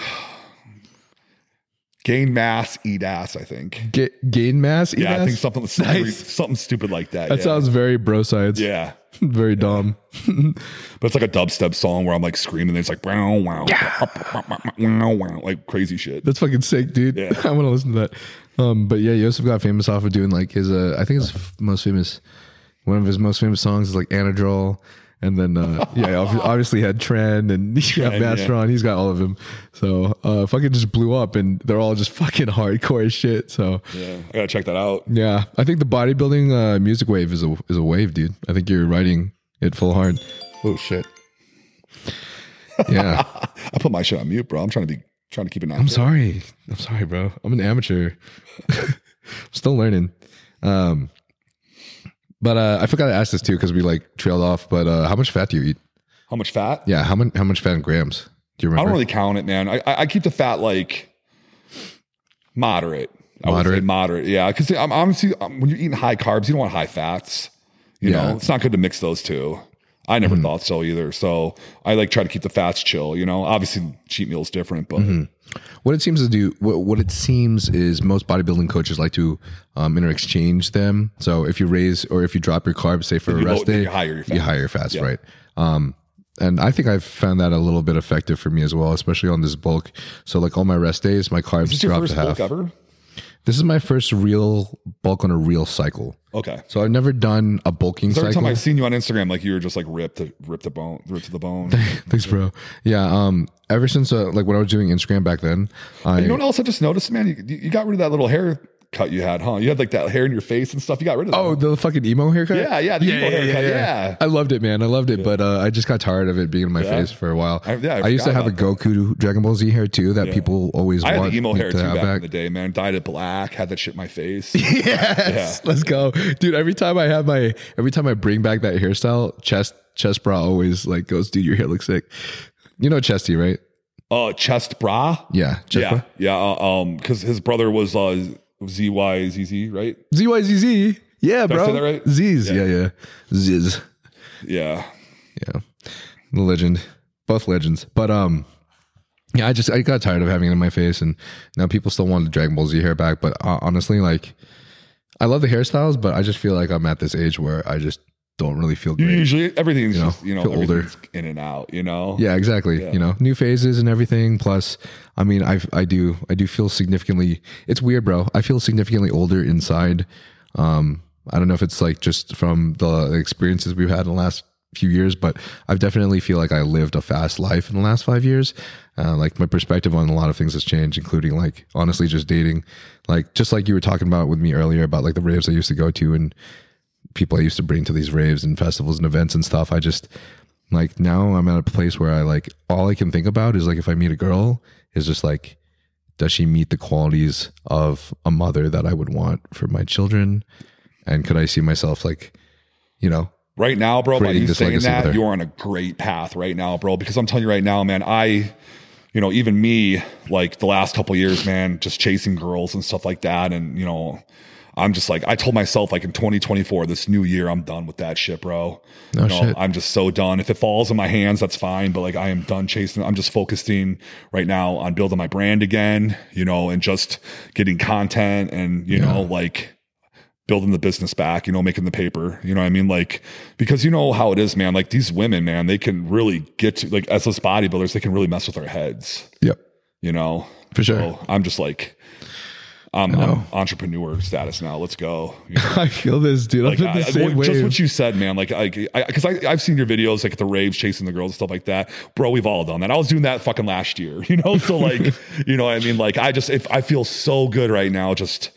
Gain mass, eat ass. I think. Gain mass, eat ass? I think something stupid like that. That sounds very bro science. Yeah. Very dumb. But it's like a dubstep song where I'm like screaming and it's like wow, wow, wow, wow, like crazy shit. That's fucking sick, dude. Yeah. I want to listen to that. But yeah, Yosef got famous off of doing like his one of his most famous songs is like Anadrol, And then obviously had Tren and he got Mastron. He's got all of them. So fucking just blew up, and they're all just fucking hardcore as shit. So yeah, I gotta check that out. Yeah, I think the bodybuilding music wave is a wave, dude. I think you're riding it full hard. Oh shit. Yeah. I put my shit on mute, bro. I'm trying to keep it. I'm sorry, bro. I'm an amateur. I'm still learning. But I forgot to ask this too because we like trailed off. But how much fat do you eat? How much fat? Yeah, how much fat in grams? Do you remember? I don't really count it, man. I keep the fat like moderate. I would say moderate. Yeah, because I'm honestly when you're eating high carbs, you don't want high fats. You know, it's not good to mix those two. I never thought so either. So I like try to keep the fats chill. You know, obviously cheat meal is different, but what it seems is most bodybuilding coaches like to interexchange them. So if you raise or if you drop your carbs, say for a rest day, you higher your fats, right? And I think I've found that a little bit effective for me as well, especially on this bulk. So like on my rest days, my carbs drop to half. Ever? This is my first real bulk on a real cycle. Okay. So I've never done a bulking cycle. Every time I've seen you on Instagram, like you were just like ripped to the bone. Thanks, bro. Yeah. Ever since like when I was doing Instagram back then, you know what else I just noticed, man? You got rid of that little hair cut you had, huh? You had like that hair in your face and stuff. You got rid of that. Oh, the fucking emo haircut? Yeah, the emo haircut. Yeah. I loved it, man. I loved it, but I just got tired of it being in my face for a while. I used to have a Goku Dragon Ball Z hair too that people always want. I had the emo hair too back in the day, man. Dyed it black, had that shit in my face. Yes, let's go, dude. Every time I bring back that hairstyle, chest bra always like goes, dude, your hair looks sick. You know Chesty, right? Chest bra. Yeah, bra? Because his brother was ZYZZ, right? ZYZZ. Yeah, bro. Did I say that right? Ziz. Yeah. Ziz. Yeah. The legend. Both legends. But I got tired of having it in my face, and now people still want the Dragon Ball Z hair back. But honestly, like, I love the hairstyles, but I just feel like I'm at this age where I just don't really feel great. Everything's just, feel older, in and out, you know? Yeah, exactly. Yeah. You know, new phases and everything. Plus, I mean, I do feel significantly, it's weird, bro. I feel significantly older inside. I don't know if it's like just from the experiences we've had in the last few years, but I definitely feel like I lived a fast life in the last 5 years. Like my perspective on a lot of things has changed, including like honestly just dating, like just like you were talking about with me earlier about like the raves I used to go to and people I used to bring to these raves and festivals and events and stuff. I just like now I'm at a place where I like all I can think about is like if I meet a girl is just like, does she meet the qualities of a mother that I would want for my children? And could I see myself like, you know, right now, bro, by you saying that, you're on a great path right now, bro, because I'm telling you right now, man, even me, like the last couple of years, man, just chasing girls and stuff like that. And, you know, I'm just like, I told myself like in 2024, this new year, I'm done with that shit, bro. Shit. I'm just so done. If it falls in my hands, that's fine. But like, I am done chasing. I'm just focusing right now on building my brand again, you know, and just getting content and, you know, like building the business back, you know, making the paper, you know what I mean? Like, because you know how it is, man, like these women, man, they can really get to like, as us bodybuilders, they can really mess with our heads. Yep. You know, for sure. So I'm just like, I'm entrepreneur status now. Let's go. You know? I feel this, dude. Like, I'm in the same wave. Just what you said, man. Like, because I've seen your videos, like at the raves, chasing the girls and stuff like that. Bro, we've all done that. I was doing that fucking last year, you know? So like, you know what I mean? Like, I feel so good right now, just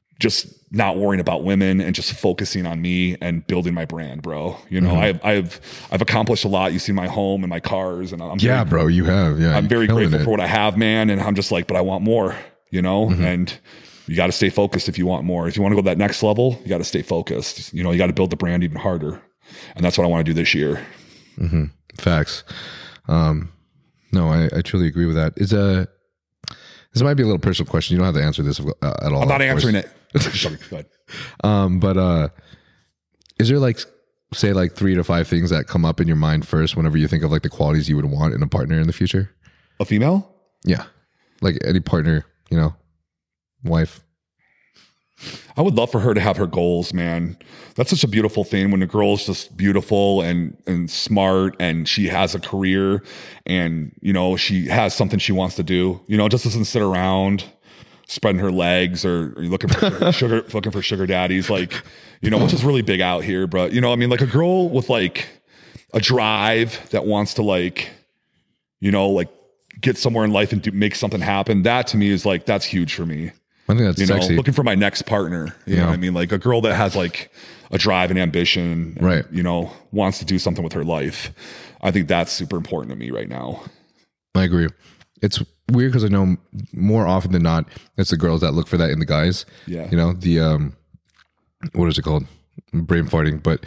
not worrying about women and just focusing on me and building my brand, bro. You know, I've accomplished a lot. You see my home and my cars, and I'm bro, you have. Yeah, I'm very grateful for what I have, man. And I'm just like, but I want more. You know, and you got to stay focused if you want more. If you want to go to that next level, you got to stay focused. You know, you got to build the brand even harder, and that's what I want to do this year. Facts. No, I truly agree with that. This might be a little personal question. You don't have to answer this at all. I'm not answering it. Go ahead. But is there like, say like 3 to 5 things that come up in your mind first whenever you think of like the qualities you would want in a partner in the future? A female? Yeah. Like any partner, you know, wife. I would love for her to have her goals, man. That's such a beautiful thing when a girl is just beautiful and smart and she has a career and, you know, she has something she wants to do, you know, just doesn't sit around spreading her legs or looking for sugar daddies, like, you know, which is really big out here. But, you know, I mean, like a girl with like a drive, that wants to like, you know, like get somewhere in life and make something happen. That to me is like, that's huge for me. I think that's sexy. Looking for my next partner. You know what I mean? Like a girl that has like a drive and ambition, and, right? You know, wants to do something with her life. I think that's super important to me right now. I agree. It's weird because I know more often than not, it's the girls that look for that in the guys. Yeah. You know, the, what is it called? Brain farting. But,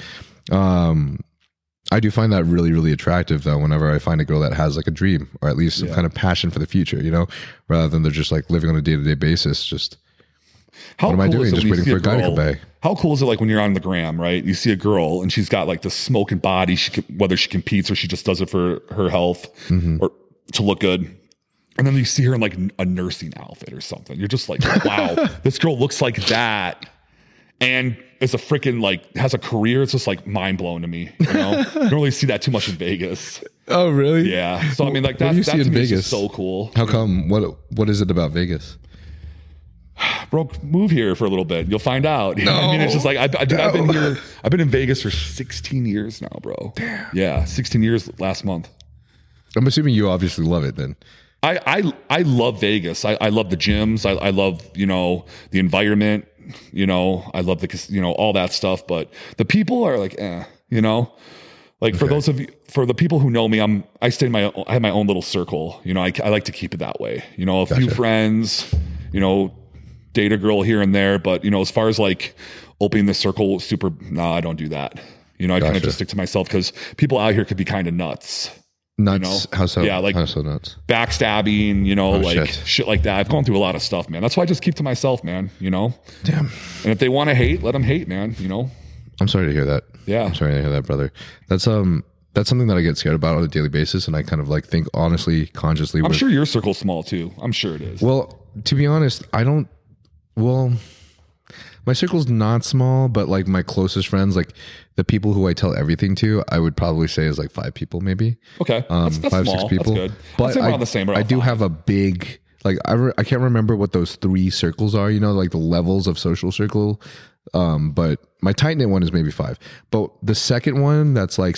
I do find that really, really attractive though, whenever I find a girl that has like a dream or at least some kind of passion for the future, you know, rather than they're just like living on a day-to-day basis. Just what am I doing? Just waiting for a guy to come back. How cool is it like when you're on the gram, right? You see a girl and she's got like the smoking body, whether she competes or she just does it for her health or to look good. And then you see her in like a nursing outfit or something. You're just like, wow, this girl looks like that. And is a freaking like has a career. It's just like mind blowing to me. You know, you don't really see that too much in Vegas. Oh, really? Yeah. So I mean, like that to me is just so cool. How come? What is it about Vegas? Bro, move here for a little bit. You'll find out. You know what I mean, it's just like I've been here. I've been in Vegas for 16 years now, bro. Damn. Yeah, 16 years last month. I'm assuming you obviously love it then. I love Vegas. I love the gyms. I love, you know, the environment. You know, I love the, you know, all that stuff. But the people are like, you know, like for those of you, for the people who know me, I have my own little circle. You know, I like to keep it that way. You know, a few friends, you know, date a girl here and there. But, you know, as far as like opening the circle, I don't do that. You know, I kind of just stick to myself because people out here could be kind of nuts. Nuts? You know? How so? Yeah, like how so nuts? Backstabbing, you know, shit like that. I've gone through a lot of stuff, man. That's why I just keep to myself, man, you know? Damn. And if they want to hate, let them hate, man, you know? I'm sorry to hear that. Yeah. I'm sorry to hear that, brother. That's something that I get scared about on a daily basis. And I kind of like think honestly, consciously. I'm sure your circle's small too. I'm sure it is. Well, to be honest, my circle's not small, but like my closest friends, like the people who I tell everything to, I would probably say is like 5 people, maybe. Okay, that's 5, small. 6 people. That's good. But around the same. I do have a big, like I can't remember what those 3 circles are. You know, like the levels of social circle. But my tight knit one is maybe 5. But the second one, that's like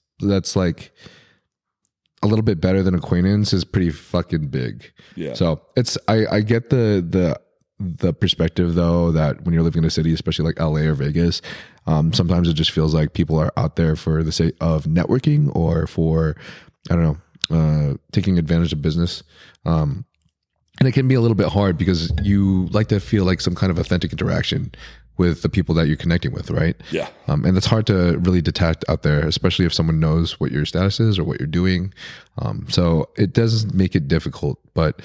a little bit better than acquaintance, is pretty fucking big. Yeah. So it's I get the perspective though, that when you're living in a city, especially like LA or Vegas, sometimes it just feels like people are out there for the sake of networking or for, I don't know, taking advantage of business. And it can be a little bit hard because you like to feel like some kind of authentic interaction with the people that you're connecting with, right? Yeah. And it's hard to really detect out there, especially if someone knows what your status is or what you're doing. So it does make it difficult, but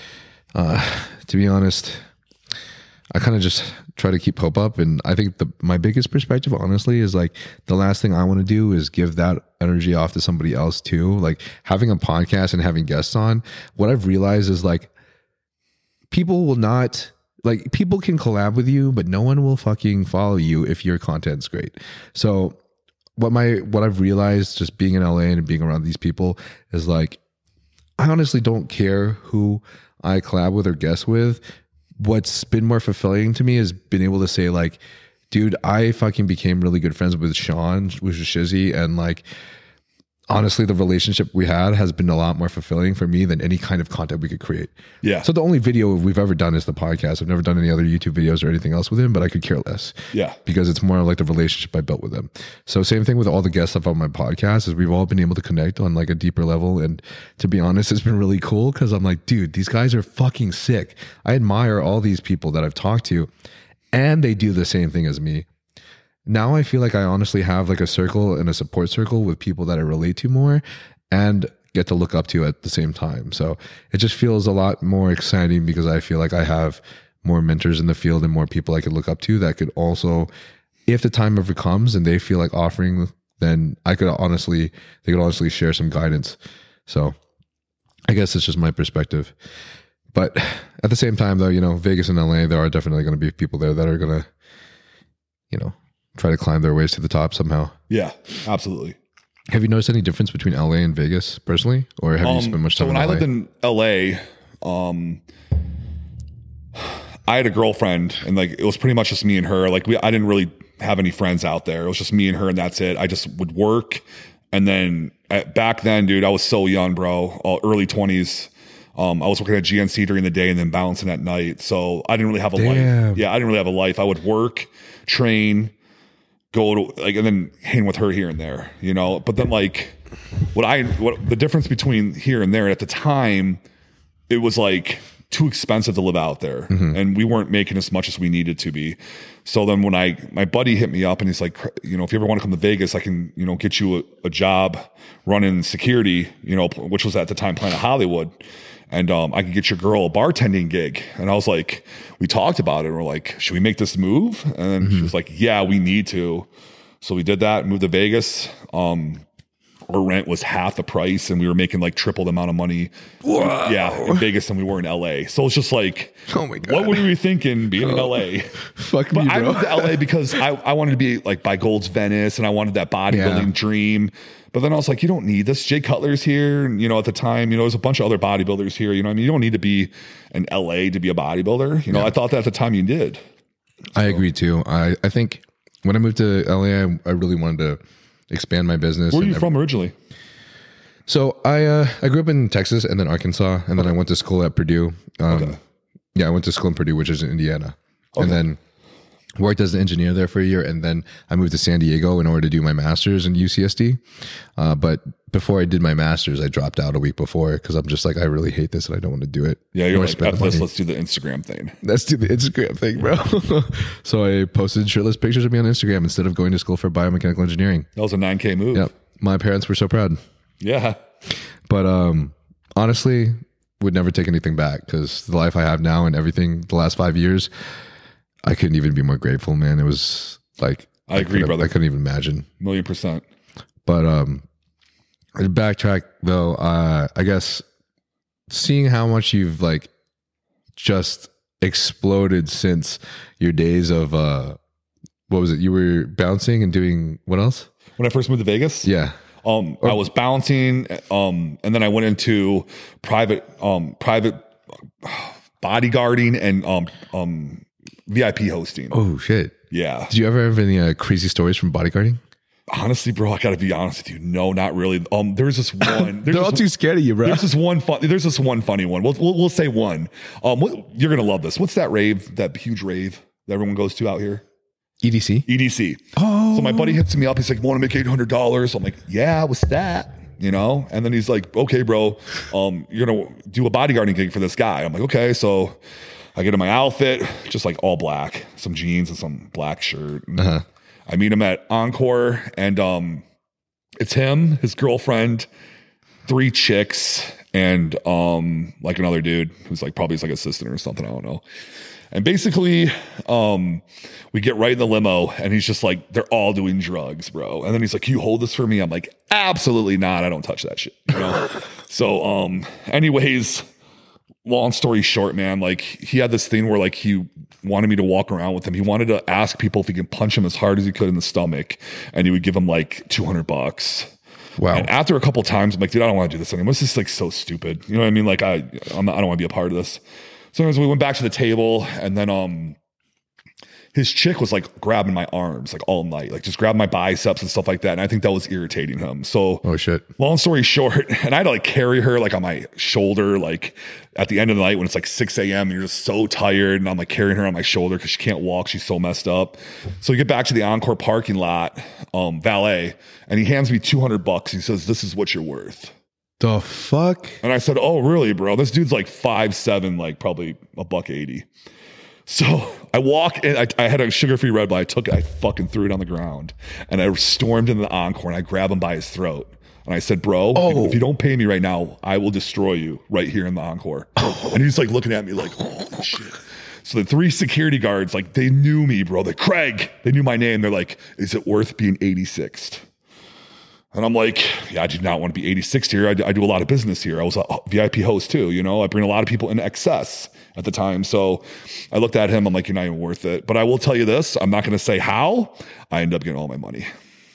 to be honest, I kind of just try to keep hope up. And I think my biggest perspective, honestly, is like the last thing I want to do is give that energy off to somebody else too. Like having a podcast and having guests on, what I've realized is like people will not, like people can collab with you, but no one will fucking follow you if your content's great. So what I've realized just being in LA and being around these people is like, I honestly don't care who I collab with or guest with. What's been more fulfilling to me is being able to say like, dude, I fucking became really good friends with Sean, with Shizzy, and like, honestly, the relationship we had has been a lot more fulfilling for me than any kind of content we could create. Yeah. So the only video we've ever done is the podcast. I've never done any other YouTube videos or anything else with him, but I could care less. Yeah. Because it's more like the relationship I built with him. So same thing with all the guest stuff on my podcast is we've all been able to connect on like a deeper level. And to be honest, it's been really cool because I'm like, dude, these guys are fucking sick. I admire all these people that I've talked to and they do the same thing as me. Now I feel like I honestly have like a circle and a support circle with people that I relate to more and get to look up to at the same time. So it just feels a lot more exciting because I feel like I have more mentors in the field and more people I could look up to that could also, if the time ever comes and they feel like offering, then they could honestly share some guidance. So I guess it's just my perspective. But at the same time though, you know, Vegas and LA, there are definitely going to be people there that are going to, you know, try to climb their ways to the top somehow. Yeah, absolutely. Have you noticed any difference between LA and Vegas personally? Or have you spent much time in LA? So when I lived in LA, I had a girlfriend and like, it was pretty much just me and her. Like I didn't really have any friends out there. It was just me and her and that's it. I just would work And then back then, dude, I was so young, bro, early 20s. I was working at GNC during the day and then bouncing at night. So I didn't really have a life. Yeah, I didn't really have a life. I would work, train, go to like, and then hang with her here and there, you know. But then like, what the difference between here and there at the time, it was like too expensive to live out there, and we weren't making as much as we needed to be. So then when my buddy hit me up and he's like, you know, if you ever want to come to Vegas, I can, you know, get you a job running security, you know, which was at the time Planet Hollywood. And I could get your girl a bartending gig. And I was like, we talked about it. And we're like, should we make this move? And then she was like, yeah, we need to. So we did that, moved to Vegas. Our rent was half the price and we were making like triple the amount of money. Wow. Yeah, in Vegas than we were in LA. So it's just like, oh my God, what were we thinking being in LA? Fuck but me, bro. I moved to LA because I wanted to be like by Gold's Venice and I wanted that bodybuilding dream. But then I was like, you don't need this. Jay Cutler's here. And, you know, at the time, you know, there's a bunch of other bodybuilders here. You know what I mean? You don't need to be in LA to be a bodybuilder. You know, I thought that at the time you did. I agree too. I think when I moved to LA, I really wanted to expand my business. Where are you from originally? So I grew up in Texas and then Arkansas, and then I went to school at Purdue. Yeah, I went to school in Purdue, which is in Indiana. And then worked as an engineer there for a year, and then I moved to San Diego in order to do my master's in UCSD. But before I did my master's, I dropped out a week before because I'm just like, I really hate this and I don't want to do it. Yeah, you're like, F this, let's do the Instagram thing. Let's do the Instagram thing, bro. So I posted shirtless pictures of me on Instagram instead of going to school for biomechanical engineering. That was a 9K move. Yep. My parents were so proud. Yeah. But honestly, would never take anything back because the life I have now and everything the last 5 years, I couldn't even be more grateful, man. It was like, I agree, brother. I couldn't even imagine. 1,000,000%. But to backtrack though, I guess seeing how much you've like just exploded since your days of what was it? You were bouncing and doing what else? When I first moved to Vegas? Yeah. I was bouncing, and then I went into private bodyguarding and VIP hosting. Oh shit! Yeah. Did you ever have any crazy stories from bodyguarding? Honestly, bro, I gotta be honest with you. No, not really. There's this one. They're all too scared of you, bro. There's this one funny one. We'll say one. You're gonna love this. What's that rave? That huge rave that everyone goes to out here? EDC. EDC. Oh. So my buddy hits me up. He's like, "Want to make $800?" I'm like, "Yeah, what's that?" You know. And then he's like, "Okay, bro, you're gonna do a bodyguarding gig for this guy." I'm like, "Okay." So I get in my outfit, just like all black, some jeans and some black shirt. I meet him at Encore, and it's him, his girlfriend, 3 chicks, and like another dude who's like probably his like assistant or something. I don't know. And basically, we get right in the limo, and he's just like, they're all doing drugs, bro. And then he's like, "Can you hold this for me?" I'm like, "Absolutely not. I don't touch that shit." You know? So, anyways, long story short, man, like he had this thing where like he wanted me to walk around with him. He wanted to ask people if he could punch him as hard as he could in the stomach, and he would give him like $200. Wow. And after a couple times, I'm like, dude, I don't want to do this anymore. This is like so stupid. You know what I mean? Like I don't want to be a part of this. So anyways, we went back to the table, and then his chick was like grabbing my arms like all night, like just grabbing my biceps and stuff like that. And I think that was irritating him. So oh shit. Long story short, and I had to like carry her like on my shoulder, like at the end of the night when it's like 6 a.m. and you're just so tired, and I'm like carrying her on my shoulder because she can't walk. She's so messed up. So we get back to the Encore parking lot, valet, and he hands me $200. He says, "This is what you're worth." The fuck? And I said, "Oh, really, bro? This dude's like 5'7", like probably $180." So I walk in, I had a sugar-free Red Bull. I took it, I fucking threw it on the ground, and I stormed into the Encore, and I grabbed him by his throat. And I said, "Bro, if you don't pay me right now, I will destroy you right here in the Encore." And he's like looking at me like, "Holy shit." So the 3 security guards, like they knew me, bro. They're Craig. They knew my name. They're like, "Is it worth being 86th?" And I'm like, "Yeah, I do not want to be 86th here. I do a lot of business here. I was a VIP host too, you know. I bring a lot of people in excess at the time." So I looked at him. I'm like, "You're not even worth it." But I will tell you this. I'm not going to say how. I ended up getting all my money.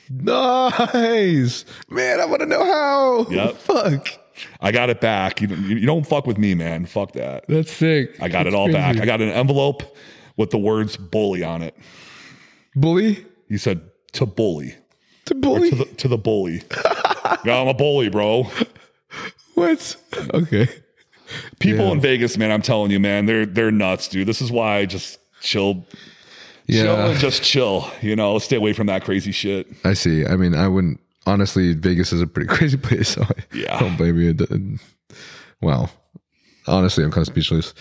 Nice. Man, I want to know how. Yep. Fuck. I got it back. You don't fuck with me, man. Fuck that. That's sick. I got it all back. I got an envelope with the words "bully" on it. Bully? He said, "To bully." To bully? To the bully. Yeah, I'm a bully, bro. What? Okay. People in Vegas, man, I'm telling you, man, they're nuts, dude. This is why I just chill Yeah. and just chill, stay away from that crazy shit. I see. I mean, I wouldn't. Honestly, Vegas is a pretty crazy place, so I don't blame you. Wow. Honestly, I'm kind of speechless.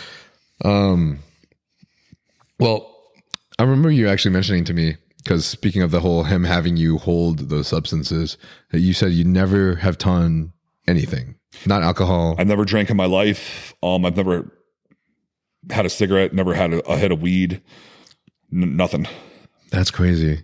Well, I remember you actually mentioning to me, because speaking of the whole him having you hold those substances, that you said you never have done anything, not alcohol. I've never drank in my life. I've never had a cigarette, never had a hit of weed, nothing. That's crazy.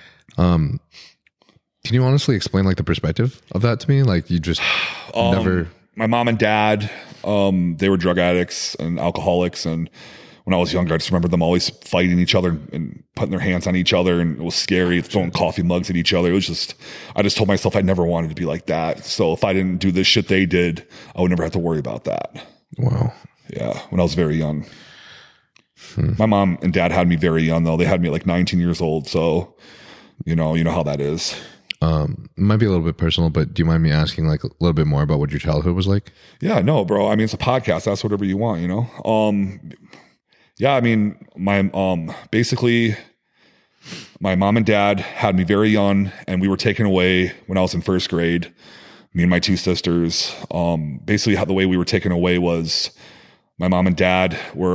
Can you honestly explain like the perspective of that to me? Like you just never. My mom and dad, they were drug addicts and alcoholics, and when I was younger, I just remember them always fighting each other and putting their hands on each other, and it was scary, throwing coffee mugs at each other. It was just, I just told myself I never wanted to be like that. So if I didn't do this shit they did, I would never have to worry about that. Wow. Yeah, when I was very young. My mom and dad had me very young, though. They had me at like 19 years old. So, you know how that is. It might be a little bit personal, but do you mind me asking like a little bit more about what your childhood was like? Yeah, no, bro. I mean, it's a podcast. That's whatever you want, Yeah, I mean, basically, my mom and dad had me very young, and we were taken away when I was in first grade. Me and my two sisters. Basically, how the way we were taken away was my mom and dad were,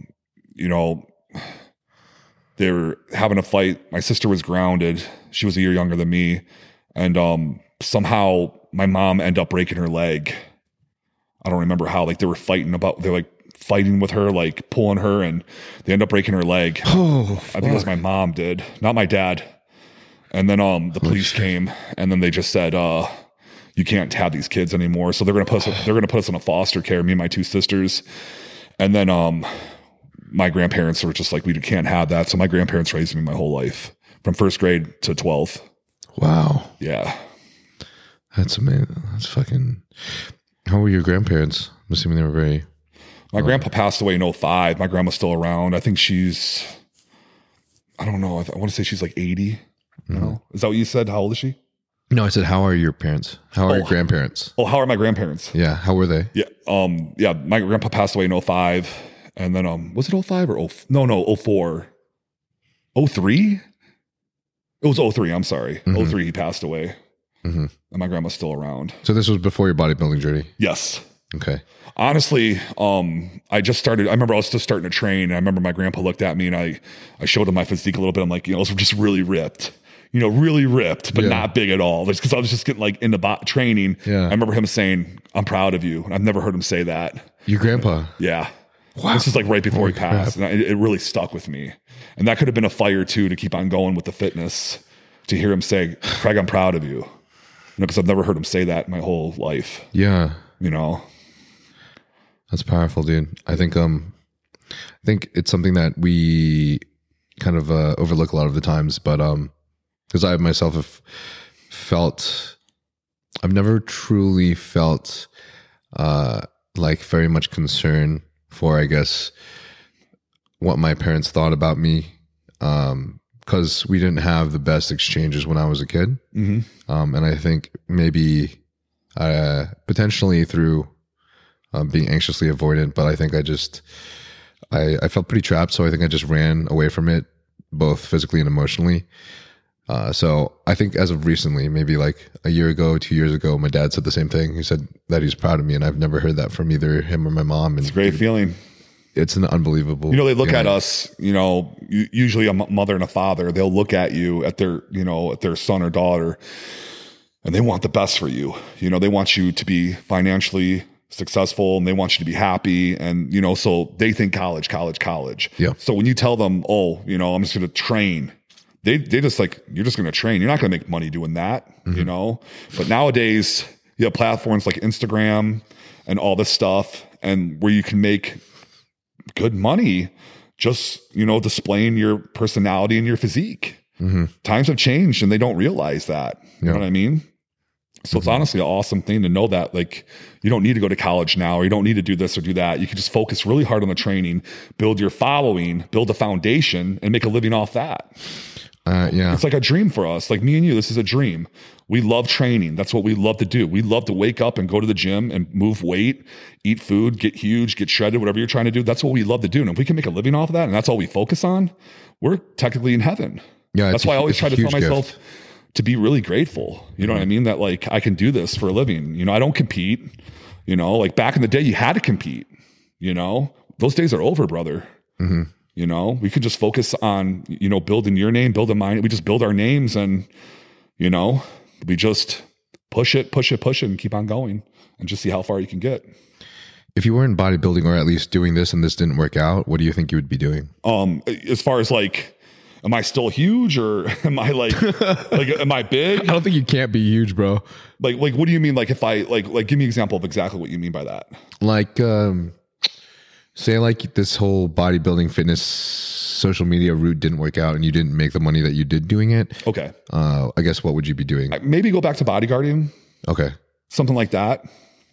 they were having a fight. My sister was grounded. She was a year younger than me, and somehow my mom ended up breaking her leg. I don't remember how. Like they're like fighting with her, like pulling her, and they end up breaking her leg. Oh, I think it was my mom did, not my dad. And then the police came, and then they just said, "You can't have these kids anymore." So they're gonna put us in a foster care. Me and my two sisters, and then my grandparents were just like, "We can't have that." So my grandparents raised me my whole life from first grade to 12th. Wow. Yeah, That's amazing. That's fucking. How were your grandparents? I'm assuming they were very. my grandpa passed away in 2005. My grandma's still around. I think she's, I don't know. I want to say she's like 80. No, is that what you said? How old is she? No, I said, how are your parents? How are your grandparents? Oh, how are my grandparents? Yeah, how were they? Yeah. My grandpa passed away in 2005, and then was it 2005 or 2004? 2003? It was 2003. I'm sorry, 2003. He passed away, and my grandma's still around. So this was before your bodybuilding journey. Yes. Okay. Honestly, I just started. I remember I was just starting to train. And I remember my grandpa looked at me, and I showed him my physique a little bit. I'm like, I was just really ripped. Really ripped, but not big at all. Just because I was just getting like into training. Yeah. I remember him saying, "I'm proud of you." And I've never heard him say that. Your grandpa. Yeah. Wow. This is like right before Holy he passed. And it really stuck with me. And that could have been a fire too, to keep on going with the fitness, to hear him say, "Craig, I'm proud of you." Because I've never heard him say that in my whole life. Yeah. That's powerful, dude. I think it's something that we kind of overlook a lot of the times, but because I myself have felt, I've never truly felt like very much concern for, I guess, what my parents thought about me, because we didn't have the best exchanges when I was a kid. And I think maybe potentially through being anxiously avoidant, but I think I felt pretty trapped. So I think I just ran away from it, both physically and emotionally. So I think as of recently, maybe like a year ago, 2 years ago, my dad said the same thing. He said that he's proud of me, and I've never heard that from either him or my mom. And It's a great feeling. It's an unbelievable. They look feeling. at us, usually a mother and a father, they'll look at you at their son or daughter, and they want the best for you. They want you to be financially successful, and they want you to be happy. And, so they think college. Yeah. So when you tell them, I'm just going to train, they just like, you're just going to train. You're not going to make money doing that, but nowadays you have platforms like Instagram and all this stuff, and where you can make good money just, displaying your personality and your physique. Times have changed, and they don't realize that. You know what I mean? So it's honestly an awesome thing to know that, like, you don't need to go to college now, or you don't need to do this or do that. You can just focus really hard on the training, build your following, build a foundation, and make a living off that. Yeah. It's like a dream for us. Like me and you, this is a dream. We love training. That's what we love to do. We love to wake up and go to the gym and move weight, eat food, get huge, get shredded, whatever you're trying to do. That's what we love to do. And if we can make a living off of that and that's all we focus on, we're technically in heaven. Yeah. That's why I always try to tell myself gift. to be really grateful. You know what I mean? That like I can do this for a living. You know, I don't compete. You know, like back in the day, you had to compete. You know, those days are over, brother. Mm-hmm. You know, we could just focus on, you know, building your name, building mine. We just build our names and, you know, we just push it and keep on going and just see how far you can get. If you weren't bodybuilding or at least doing this and this didn't work out, what do you think you would be doing? As far as like, am I still huge or am I like am I big? I don't think you can't be huge, bro. Like, what do you mean? Like if I like give me an example of exactly what you mean by that. Like, say like this whole bodybuilding fitness social media route didn't work out and you didn't make the money that you did doing it. Okay. I guess what would you be doing? Maybe go back to bodyguarding. Okay. Something like that.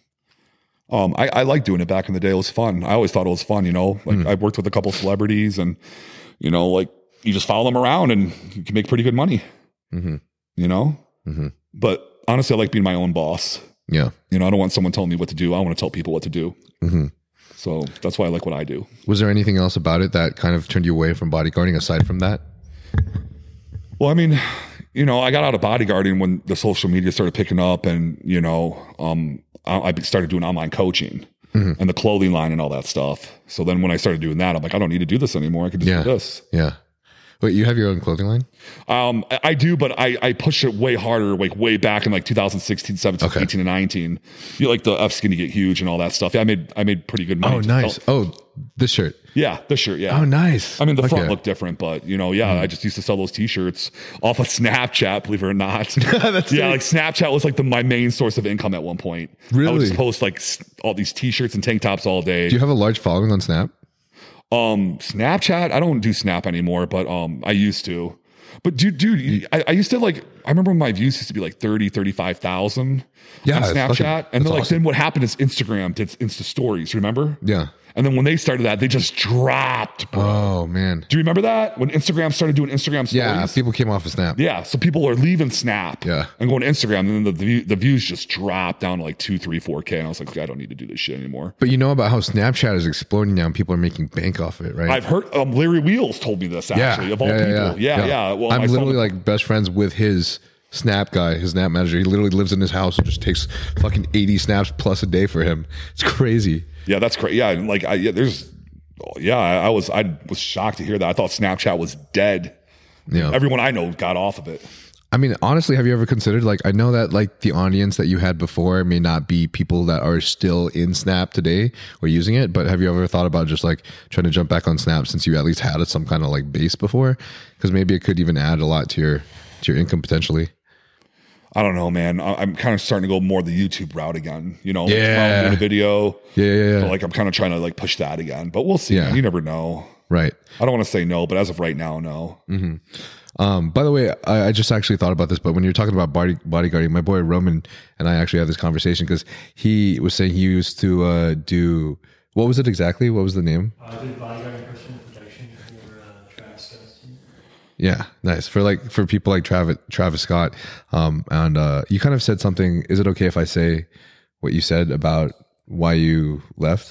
I liked doing it back in the day. It was fun. I always thought it was fun, you know, like I worked with a couple celebrities and, you know, like you just follow them around and you can make pretty good money, you know, but honestly, I like being my own boss. Yeah. You know, I don't want someone telling me what to do. I want to tell people what to do. So that's why I like what I do. Was there anything else about it that kind of turned you away from bodyguarding aside from that? Well, I mean, you know, I got out of bodyguarding when the social media started picking up and, you know, I started doing online coaching and the clothing line and all that stuff. So then when I started doing that, I'm like, I don't need to do this anymore. I can just do this. Yeah. Wait, you have your own clothing line? I do, but I pushed it way harder, like way back in like 2016, 17, 18, and 19. You like the F skinny get huge and all that stuff. Yeah, I made pretty good money. Oh, nice. Oh, this shirt. Yeah, this shirt. Yeah. Oh, nice. I mean, the front looked different, but you know, I just used to sell those t-shirts off of Snapchat, believe it or not. That's like Snapchat was like my main source of income at one point. Really? I would just post like all these t-shirts and tank tops all day. Do you have a large following on Snap? Snapchat, I don't do Snap anymore, but I used to. But dude, I used to like, I remember when my views used to be like 30, 35,000 on Snapchat. And then then what happened is Instagram did Insta stories, remember? Yeah. And then when they started that, they just dropped, bro. Oh, man. Do you remember that? When Instagram started doing Instagram stories? Yeah, people came off of Snap. Yeah, so people are leaving Snap and going to Instagram, and then the views just dropped down to like 2, 3, 4K. And I was like, I don't need to do this shit anymore. But you know about how Snapchat is exploding now and people are making bank off of it, right? I've heard Larry Wheels told me this, actually, of all people. Yeah. Well, I'm literally like best friends with his Snap guy, his Snap manager. He literally lives in his house and just takes fucking 80 snaps plus a day for him. It's crazy. Yeah, that's crazy. Yeah, like I was shocked to hear that. I thought Snapchat was dead. Yeah. Everyone I know got off of it. I mean, honestly, have you ever considered, like, I know that like the audience that you had before may not be people that are still in Snap today or using it, but have you ever thought about just like trying to jump back on Snap since you at least had some kind of like base before? Because maybe it could even add a lot to your income potentially. I don't know, man. I'm kind of starting to go more the YouTube route again. You know, doing a video. Yeah. So like I'm kind of trying to like push that again, but we'll see. Yeah. Man. You never know. Right. I don't want to say no, but as of right now, no. By the way, I just actually thought about this, but when you're talking about bodyguarding, my boy Roman and I actually had this conversation because he was saying he used to do, what was it exactly? What was the name? I did bodyguarding personal protection for Travis Scott. Yeah, nice. For people like Travis Scott. And you kind of said something, is it okay if I say what you said about why you left?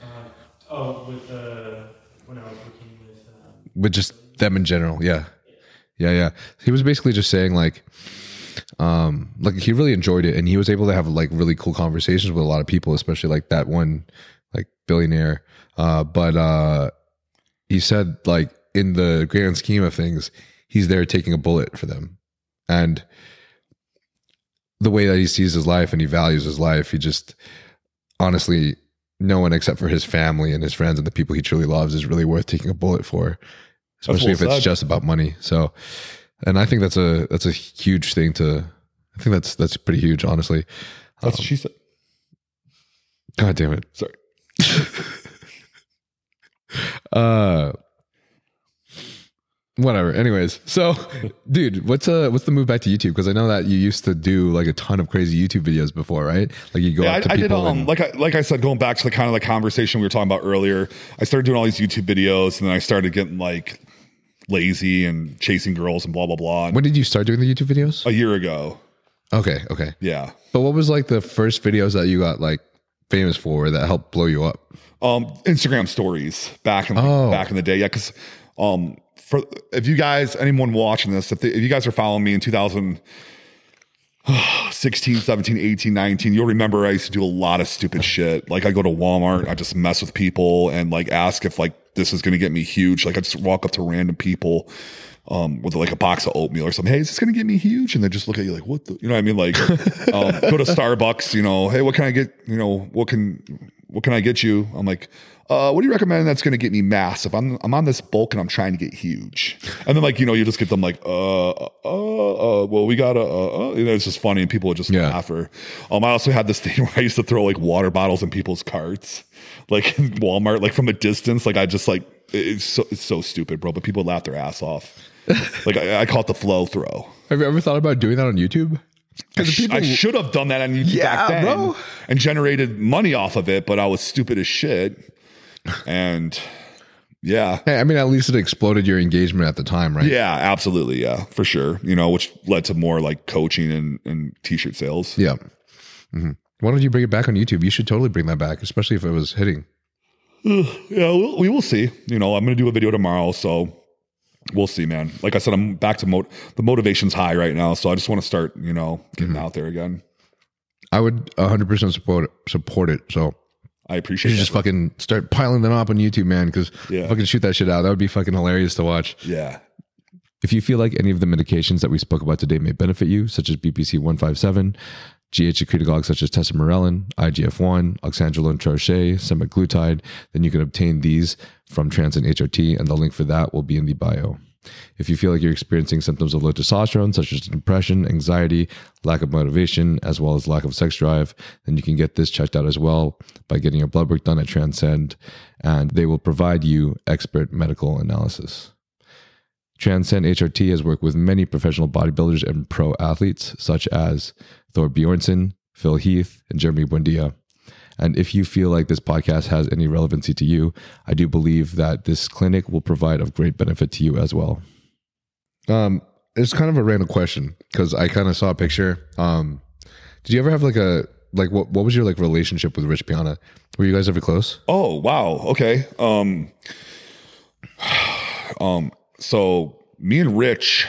When I was working with just them in general, yeah. He was basically just saying like he really enjoyed it and he was able to have like really cool conversations with a lot of people, especially like that one like billionaire. But he said like in the grand scheme of things, he's there taking a bullet for them. And the way that he sees his life and he values his life, he just honestly, no one except for his family and his friends and the people he truly loves is really worth taking a bullet for. Especially if it's just about money. So, and I think that's a huge thing I think that's pretty huge, honestly. That's what she said. God damn it. Sorry. Whatever. Anyways, so dude, what's the move back to YouTube? Because I know that you used to do like a ton of crazy YouTube videos before, right? Like you go up to people. I did. Like I said, going back to the kind of the conversation we were talking about earlier, I started doing all these YouTube videos, and then I started getting like lazy and chasing girls and blah, blah, blah. And When did you start doing the YouTube videos? a year ago. Okay. Yeah. But what was like the first videos that you got like famous for that helped blow you up? Instagram stories back in the day. Yeah. Cause, for if you guys, anyone watching this, if you guys are following me in 2016, 17, 18, 19, you'll remember I used to do a lot of stupid shit. Like I go to Walmart, I just mess with people and like ask if like this is going to get me huge. Like I just walk up to random people, with like a box of oatmeal or something. Hey, is this going to get me huge? And they just look at you like, what the, you know what I mean? Like, go to Starbucks, you know, hey, what can I get? You know, what can I get you? I'm like, what do you recommend that's going to get me massive? I'm on this bulk and I'm trying to get huge. And then like, you know, you just get them like, well, we got you know, it's just funny and people would just laugh. Or, I also had this thing where I used to throw like water bottles in people's carts, like in Walmart, like from a distance. Like I just like, it's so stupid, bro. But people laugh their ass off. Like I call it the flow throw. Have you ever thought about doing that on YouTube? I should have done that on YouTube back then, bro, and generated money off of it, but I was stupid as shit. And yeah. Hey, I mean, at least it exploded your engagement at the time, right? Yeah, absolutely. Yeah, for sure. You know, which led to more like coaching and t-shirt sales. Yeah. Mm-hmm. Why don't you bring it back on YouTube? You should totally bring that back, especially if it was hitting. Yeah, we will see. You know, I'm going to do a video tomorrow, so we'll see, man. Like I said, I'm back to the motivation's high right now, so I just want to start, you know, getting out there again. I would 100% support it. So I appreciate you it. Just fucking start piling them up on YouTube, man, because fucking shoot that shit out. That would be fucking hilarious to watch. Yeah. If you feel like any of the medications that we spoke about today may benefit you, such as BPC 157, GH secretagogues such as tesamorelin, IGF-1, oxandrolone trochet, semaglutide, then you can obtain these from Transcend HRT, and the link for that will be in the bio. If you feel like you're experiencing symptoms of low testosterone, such as depression, anxiety, lack of motivation, as well as lack of sex drive, then you can get this checked out as well by getting your blood work done at Transcend, and they will provide you expert medical analysis. Transcend HRT has worked with many professional bodybuilders and pro athletes, such as Thor Bjornsson, Phil Heath, and Jeremy Buendia. And if you feel like this podcast has any relevancy to you, I do believe that this clinic will provide of great benefit to you as well. It's kind of a random question because I kind of saw a picture. Did you ever have what was your like relationship with Rich Piana? Were you guys ever close? Oh, wow. Okay. So me and Rich,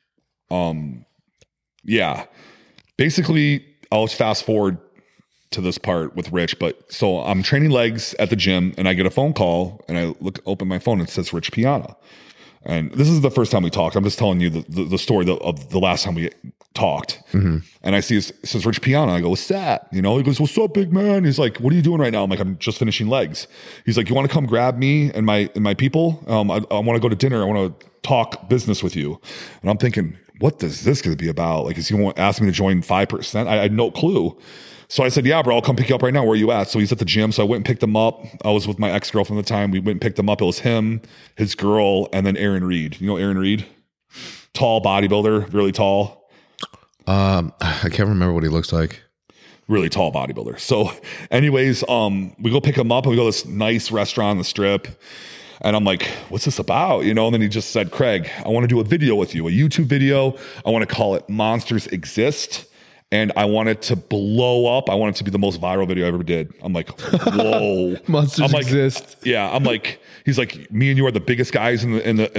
basically I'll fast forward to this part with Rich, but so I'm training legs at the gym and I get a phone call and I open my phone and it says Rich Piana. And this is the first time we talked. I'm just telling you the story of the last time we talked. Mm-hmm. And I see it says Rich Piana. I go, what's that? You know, he goes, what's up, big man? He's like, what are you doing right now? I'm like, I'm just finishing legs. He's like, you want to come grab me and my people? I want to go to dinner. I want to talk business with you. And I'm thinking, what is this going to be about? Like, is he ask me to join 5%? I had no clue. So I said, yeah, bro, I'll come pick you up right now. Where are you at? So he's at the gym. So I went and picked him up. I was with my ex-girlfriend at the time. We went and picked him up. It was him, his girl, and then Aaron Reed. You know Aaron Reed? Tall bodybuilder, really tall. I can't remember what he looks like. Really tall bodybuilder. So anyways, we go pick him up and we go to this nice restaurant on the Strip. And I'm like, what's this about? You know, and then he just said, Craig, I want to do a video with you, a YouTube video. I want to call it Monsters Exist. And I want it to blow up. I want it to be the most viral video I ever did. I'm like, whoa. Monsters Exist. Yeah. I'm like, he's like, me and you are the biggest guys in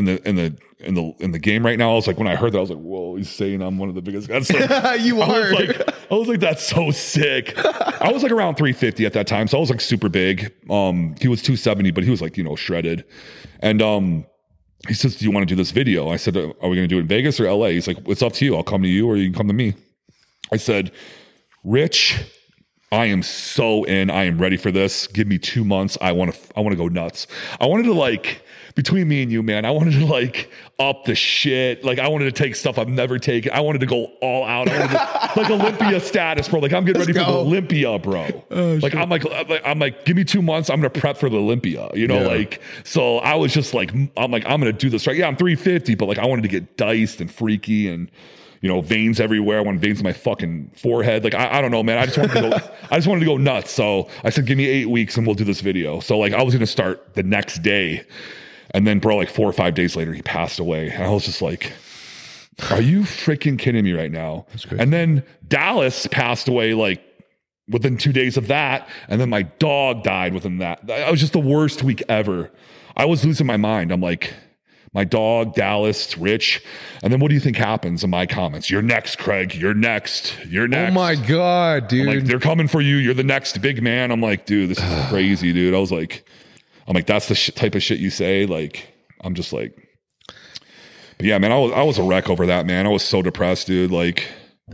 the game right now. I was like, when I heard that, I was like, whoa, he's saying I'm one of the biggest guys. So You are. I was like, that's so sick. I was like around 350 at that time. So I was like super big. He was 270, but he was like, you know, shredded. And, he says, do you want to do this video? I said, are we going to do it in Vegas or LA? He's like, it's up to you. I'll come to you or you can come to me. I said, Rich, I am so in. I am ready for this. Give me 2 months. I want to go nuts. I wanted to like, between me and you, man, I wanted to like up the shit. Like I wanted to take stuff I've never taken. I wanted to go all out. I wanted to, like Olympia status, bro. Like I'm getting ready for the Olympia, bro. Like I'm like, give me 2 months. I'm going to prep for the Olympia, you know, like, so I was just like, I'm going to do this right. Yeah, I'm 350, but like I wanted to get diced and freaky and, you know, veins everywhere. I want veins in my fucking forehead. Like, I don't know, man. I just wanted to go nuts. So I said, give me 8 weeks and we'll do this video. So like, I was going to start the next day. And then, bro, like 4 or 5 days later, he passed away. And I was just like, are you freaking kidding me right now? That's crazy. And then Dallas passed away like within 2 days of that. And then my dog died within that. That was just the worst week ever. I was losing my mind. I'm like, my dog, Dallas, Rich. And then what do you think happens in my comments? You're next, Craig. You're next. You're next. Oh my God, dude. I'm like, they're coming for you. You're the next big man. I'm like, dude, this is crazy, dude. I'm like, that's the type of shit you say. Like, I'm just like, but yeah, man, I was a wreck over that, man. I was so depressed, dude. Like,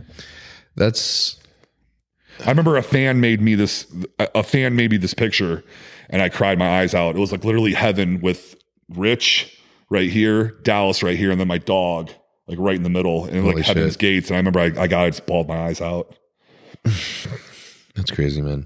I remember a fan made me this picture and I cried my eyes out. It was like literally heaven with Rich right here, Dallas right here, and then my dog like right in the middle, and like heaven's gates. And I remember I just bawled my eyes out. That's crazy, man.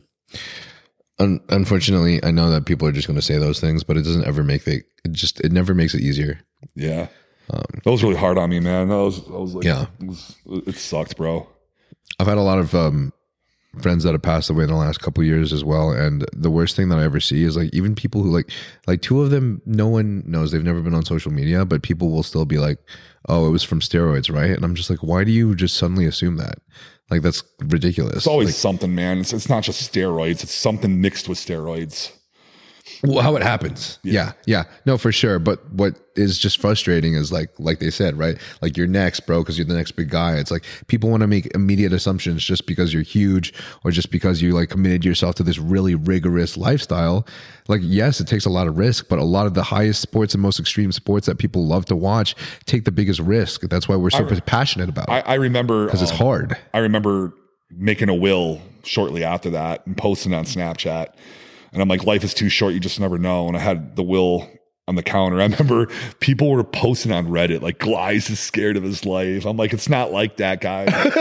Unfortunately, I know that people are just going to say those things, but it doesn't ever make it never makes it easier. Yeah. That was really hard on me, man. I was like, yeah, it sucked, bro. I've had a lot of friends that have passed away in the last couple of years as well, and the worst thing that I ever see is like even people who like two of them, no one knows, they've never been on social media, but people will still be like, oh, it was from steroids, right? And I'm just like, why do you just suddenly assume that? Like, that's ridiculous. It's always something, man. It's not just steroids. It's something mixed with steroids. Well, how it happens. Yeah. No, for sure. But what is just frustrating is like they said, right? Like, you're next, bro, because you're the next big guy. It's like people want to make immediate assumptions just because you're huge or just because you like committed yourself to this really rigorous lifestyle. Like, yes, it takes a lot of risk, but a lot of the highest sports and most extreme sports that people love to watch take the biggest risk. That's why we're so passionate about it. I remember because it's hard. I remember making a will shortly after that and posting on Snapchat. And I'm like, life is too short. You just never know. And I had the will on the counter. I remember people were posting on Reddit, like, Glies is scared of his life. I'm like, it's not like that, guy.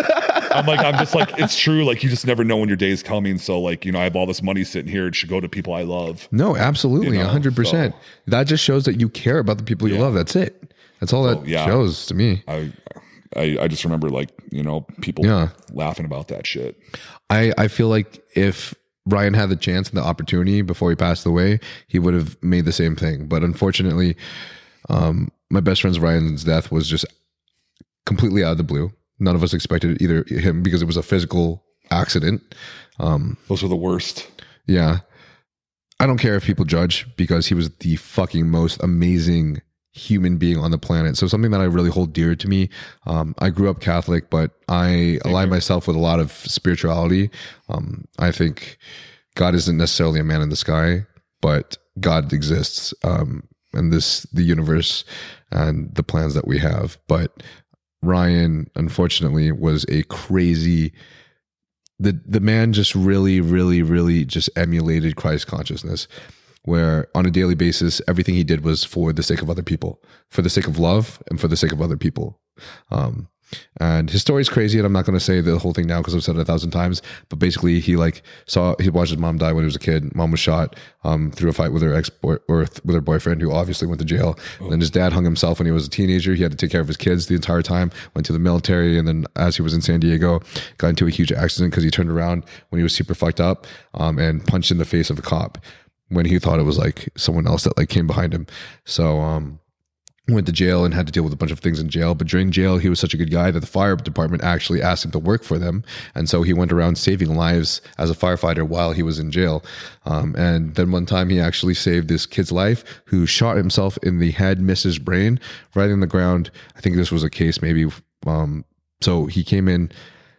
I'm just like, it's true. Like, you just never know when your day is coming. So like, I have all this money sitting here. It should go to people I love. No, absolutely. 100%. So, that just shows that you care about the people you love. That's it. That's all that shows to me. I just remember like, people laughing about that shit. I feel like if Ryan had the chance and the opportunity before he passed away, he would have made the same thing. But unfortunately, my best friend's Ryan's death was just completely out of the blue. None of us expected either him because it was a physical accident. Those are the worst. Yeah. I don't care if people judge because he was the fucking most amazing human being on the planet. So something that I really hold dear to me. I grew up Catholic, but I align myself with a lot of spirituality. I think God isn't necessarily a man in the sky, but God exists, and the universe and the plans that we have. But Ryan, unfortunately, was a crazy. The man just really, really, really just emulated Christ consciousness, where on a daily basis, everything he did was for the sake of other people, for the sake of love and for the sake of other people. And his story is crazy, and I'm not going to say the whole thing now because I've said it 1,000 times, but basically he watched his mom die when he was a kid. Mom was shot through a fight with her with her boyfriend, who obviously went to jail. And then his dad hung himself when he was a teenager. He had to take care of his kids the entire time, went to the military, and then as he was in San Diego, got into a huge accident because he turned around when he was super fucked up and punched in the face of a cop when he thought it was like someone else that like came behind him. So went to jail and had to deal with a bunch of things in jail. But during jail, he was such a good guy that the fire department actually asked him to work for them. And so he went around saving lives as a firefighter while he was in jail. And then one time he actually saved this kid's life who shot himself in the head, missed his brain, right in the ground. I think this was a case maybe. So he came in,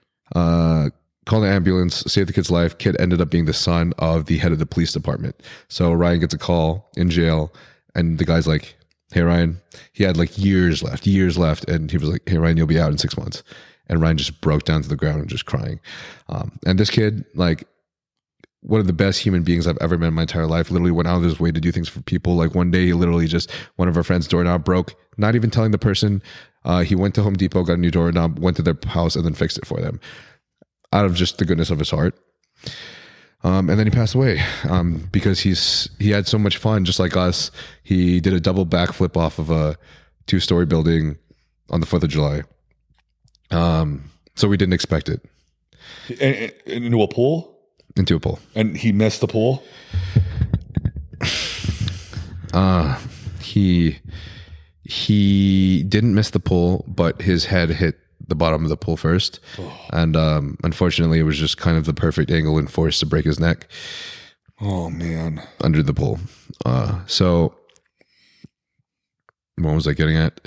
called the ambulance, saved the kid's life. Kid ended up being the son of the head of the police department. So Ryan gets a call in jail, and the guy's like, hey, Ryan, he had like years left. And he was like, hey, Ryan, you'll be out in 6 months. And Ryan just broke down to the ground and just crying. And this kid, like, one of the best human beings I've ever met in my entire life, literally went out of his way to do things for people. Like one day he literally just, one of our friends' doorknob broke, not even telling the person. He went to Home Depot, got a new doorknob, went to their house, and then fixed it for them, out of just the goodness of his heart. And then he passed away because he had so much fun, just like us. He did a double backflip off of a 2-story building on the 4th of July. So we didn't expect it. Into a pool? Into a pool. And he missed the pool? he didn't miss the pool, but his head hit the bottom of the pool first. And unfortunately, it was just kind of the perfect angle and force to break his neck. Oh, man. Under the pool. So what was I getting at?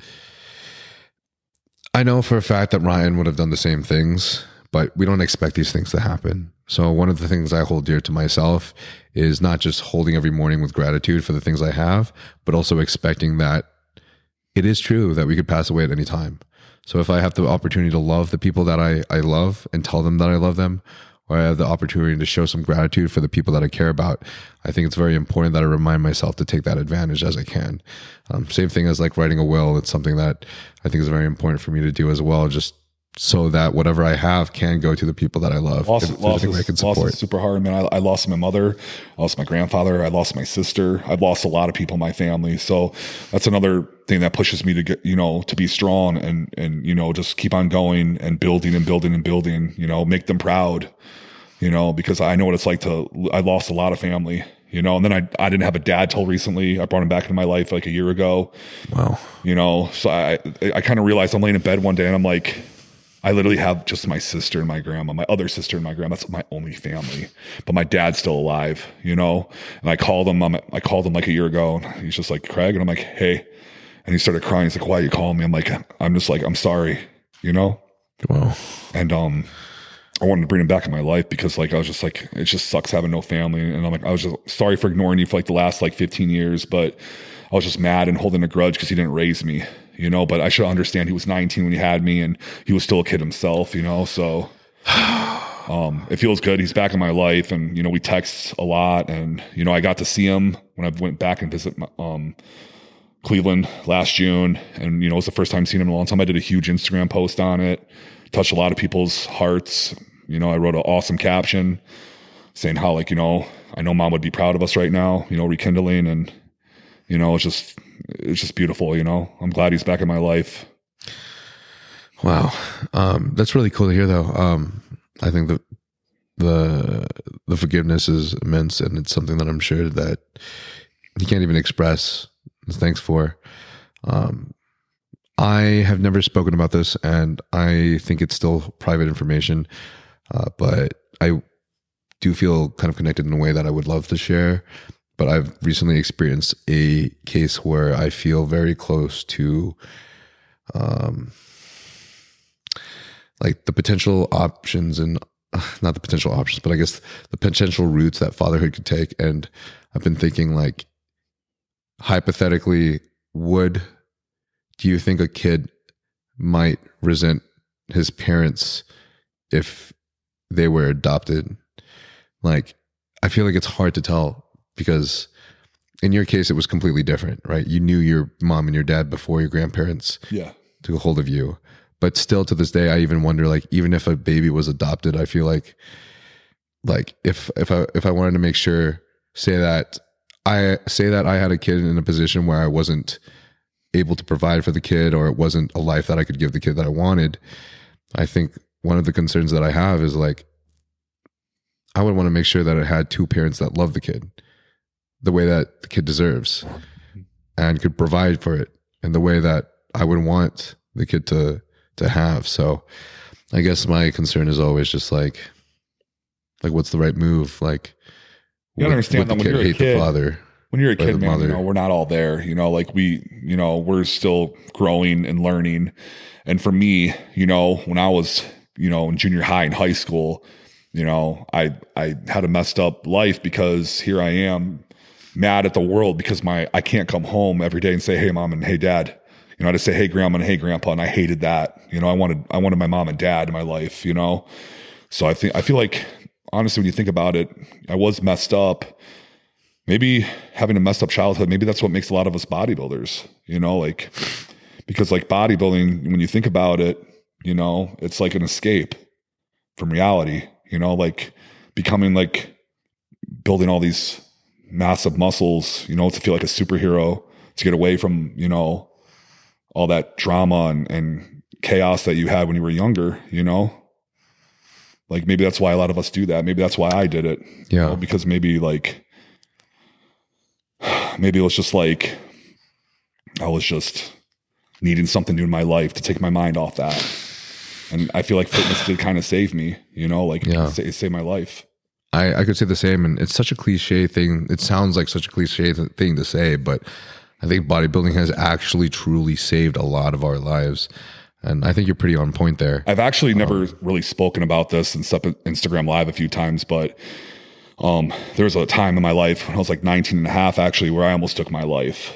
I know for a fact that Ryan would have done the same things, but we don't expect these things to happen. So one of the things I hold dear to myself is not just holding every morning with gratitude for the things I have, but also expecting that it is true that we could pass away at any time. So if I have the opportunity to love the people that I love and tell them that I love them, or I have the opportunity to show some gratitude for the people that I care about, I think it's very important that I remind myself to take that advantage as I can. Same thing as like writing a will. It's something that I think is very important for me to do as well, just so that whatever I have can go to the people that I love. Loss is super hard, man. I lost my mother, I lost my grandfather, I lost my sister. I've lost a lot of people in my family. So that's another thing that pushes me to get, to be strong and, just keep on going and building and building and building, make them proud, because I know what it's like I lost a lot of family, and then I didn't have a dad till recently. I brought him back into my life like a year ago. Wow. So I kind of realized I'm laying in bed one day and I'm like, I literally have just my sister and my grandma, my other sister and my grandma. That's my only family, but my dad's still alive, and I called him like a year ago and he's just like, Craig. And I'm like, hey, and he started crying. He's like, why are you calling me? I'm like, I'm just like, I'm sorry, Wow. And, I wanted to bring him back in my life because like, I was just like, it just sucks having no family. And I'm like, I was just sorry for ignoring you for like the last like 15 years, but I was just mad and holding a grudge because he didn't raise me, but I should understand he was 19 when he had me and he was still a kid himself, so it feels good. He's back in my life and, we text a lot and, I got to see him when I went back and visit Cleveland last June. And, it was the first time seeing him in a long time. I did a huge Instagram post on it, touched a lot of people's hearts. I wrote an awesome caption saying how like, I know mom would be proud of us right now, rekindling and, it's just beautiful, I'm glad he's back in my life. Wow. That's really cool to hear though. I think that the forgiveness is immense and it's something that I'm sure that he can't even express his thanks for. I have never spoken about this and I think it's still private information. But I do feel kind of connected in a way that I would love to share. But I've recently experienced a case where I feel very close to like the potential options and not the potential options, but I guess the potential routes that fatherhood could take. And I've been thinking like, hypothetically, do you think a kid might resent his parents if they were adopted? Like, I feel like it's hard to tell because in your case, it was completely different, right? You knew your mom and your dad before your grandparents took a hold of you. But still to this day, I even wonder, like, even if a baby was adopted, I feel like if I wanted to make sure, say that I had a kid in a position where I wasn't able to provide for the kid or it wasn't a life that I could give the kid that I wanted, I think one of the concerns that I have is like, I would want to make sure that it had two parents that love the kid the way that the kid deserves and could provide for it in the way that I would want the kid to have. So I guess my concern is always just like what's the right move? Like, you understand that when you're a kid, when you're a kid, man, we're not all there, like we're still growing and learning. And for me, when I was, in junior high and high school, I had a messed up life because here I am mad at the world because I can't come home every day and say, hey mom and hey dad, I just say, hey grandma and hey grandpa. And I hated that, I wanted my mom and dad in my life, So I feel like, honestly, when you think about it, I was messed up. Maybe having a messed up childhood, maybe that's what makes a lot of us bodybuilders, because like bodybuilding, when you think about it, it's like an escape from reality, like becoming like building all these massive muscles, to feel like a superhero, to get away from, all that drama and chaos that you had when you were younger, like maybe that's why a lot of us do that. Maybe that's why I did it. Yeah. Because maybe it was just like, I was just needing something new in my life to take my mind off that. And I feel like fitness did kind of save me, you know, like it saved my life. I could say the same, and it's such a cliche thing. It sounds like such a cliche thing to say, but I think bodybuilding has actually truly saved a lot of our lives. And I think you're pretty on point there. I've actually never really spoken about this and stuff at Instagram Live a few times, but there was a time in my life when I was like 19 and a half, actually, where I almost took my life.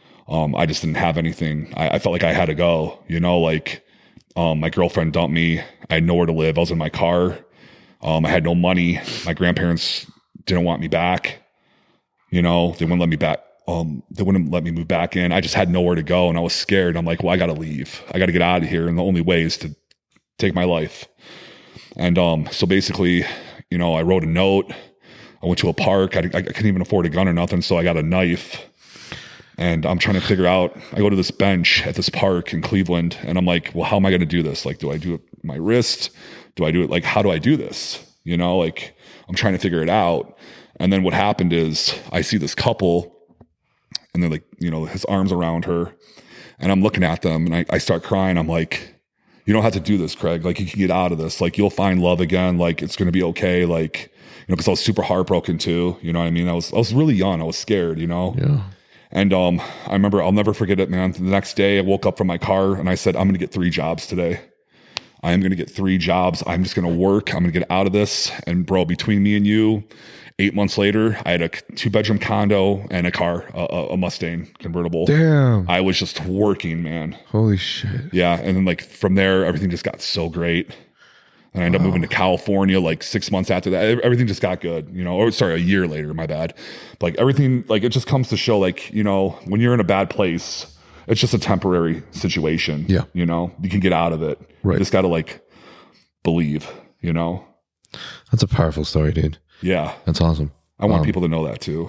I just didn't have anything. I felt like I had to go, you know, like my girlfriend dumped me. I had nowhere to live. I was in my car. I had no money. My grandparents didn't want me back. You know, they wouldn't let me back. They wouldn't let me move back in. I just had nowhere to go and I was scared. I'm like, well, I got to leave. I got to get out of here. And the only way is to take my life. And so basically, you know, I wrote a note. I went to a park. I couldn't even afford a gun or nothing. So I got a knife and I'm trying to figure out, I go to this bench at this park in Cleveland and I'm like, well, how am I going to do this? Like, do I do it with my wrist? Do I do it? Like, how do I do this? You know, like I'm trying to figure it out. And then what happened is I see this couple and they're like, you know, his arms around her and I'm looking at them and I start crying. I'm like, you don't have to do this, Craig. Like you can get out of this. Like you'll find love again. Like it's going to be okay. Like, you know, cause I was super heartbroken too. You know what I mean? I was really young. I was scared, you know? Yeah. And I remember, I'll never forget it, man. The next day I woke up from my car and I said, I'm going to get 3 jobs today. I am going to get 3 jobs. I'm just going to work. I'm going to get out of this. And bro, between me and you, 8 months later, I had a 2-bedroom condo and a car, a Mustang convertible. Damn. I was just working, man. Holy shit. Yeah. And then like from there, everything just got so great. And I ended up moving to California like 6 months after that. Everything just got good, you know, or sorry, a year later, my bad. But like everything, like it just comes to show like, you know, when you're in a bad place, it's just a temporary situation. Yeah. You know, you can get out of it. Right. You just got to like believe, you know? That's a powerful story, dude. Yeah. That's awesome. I want people to know that too.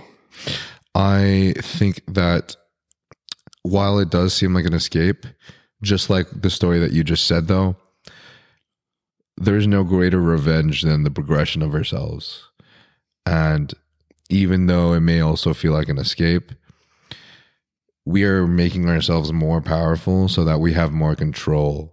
I think that while it does seem like an escape, just like the story that you just said, though, there's no greater revenge than the progression of ourselves. And even though it may also feel like an escape, we are making ourselves more powerful so that we have more control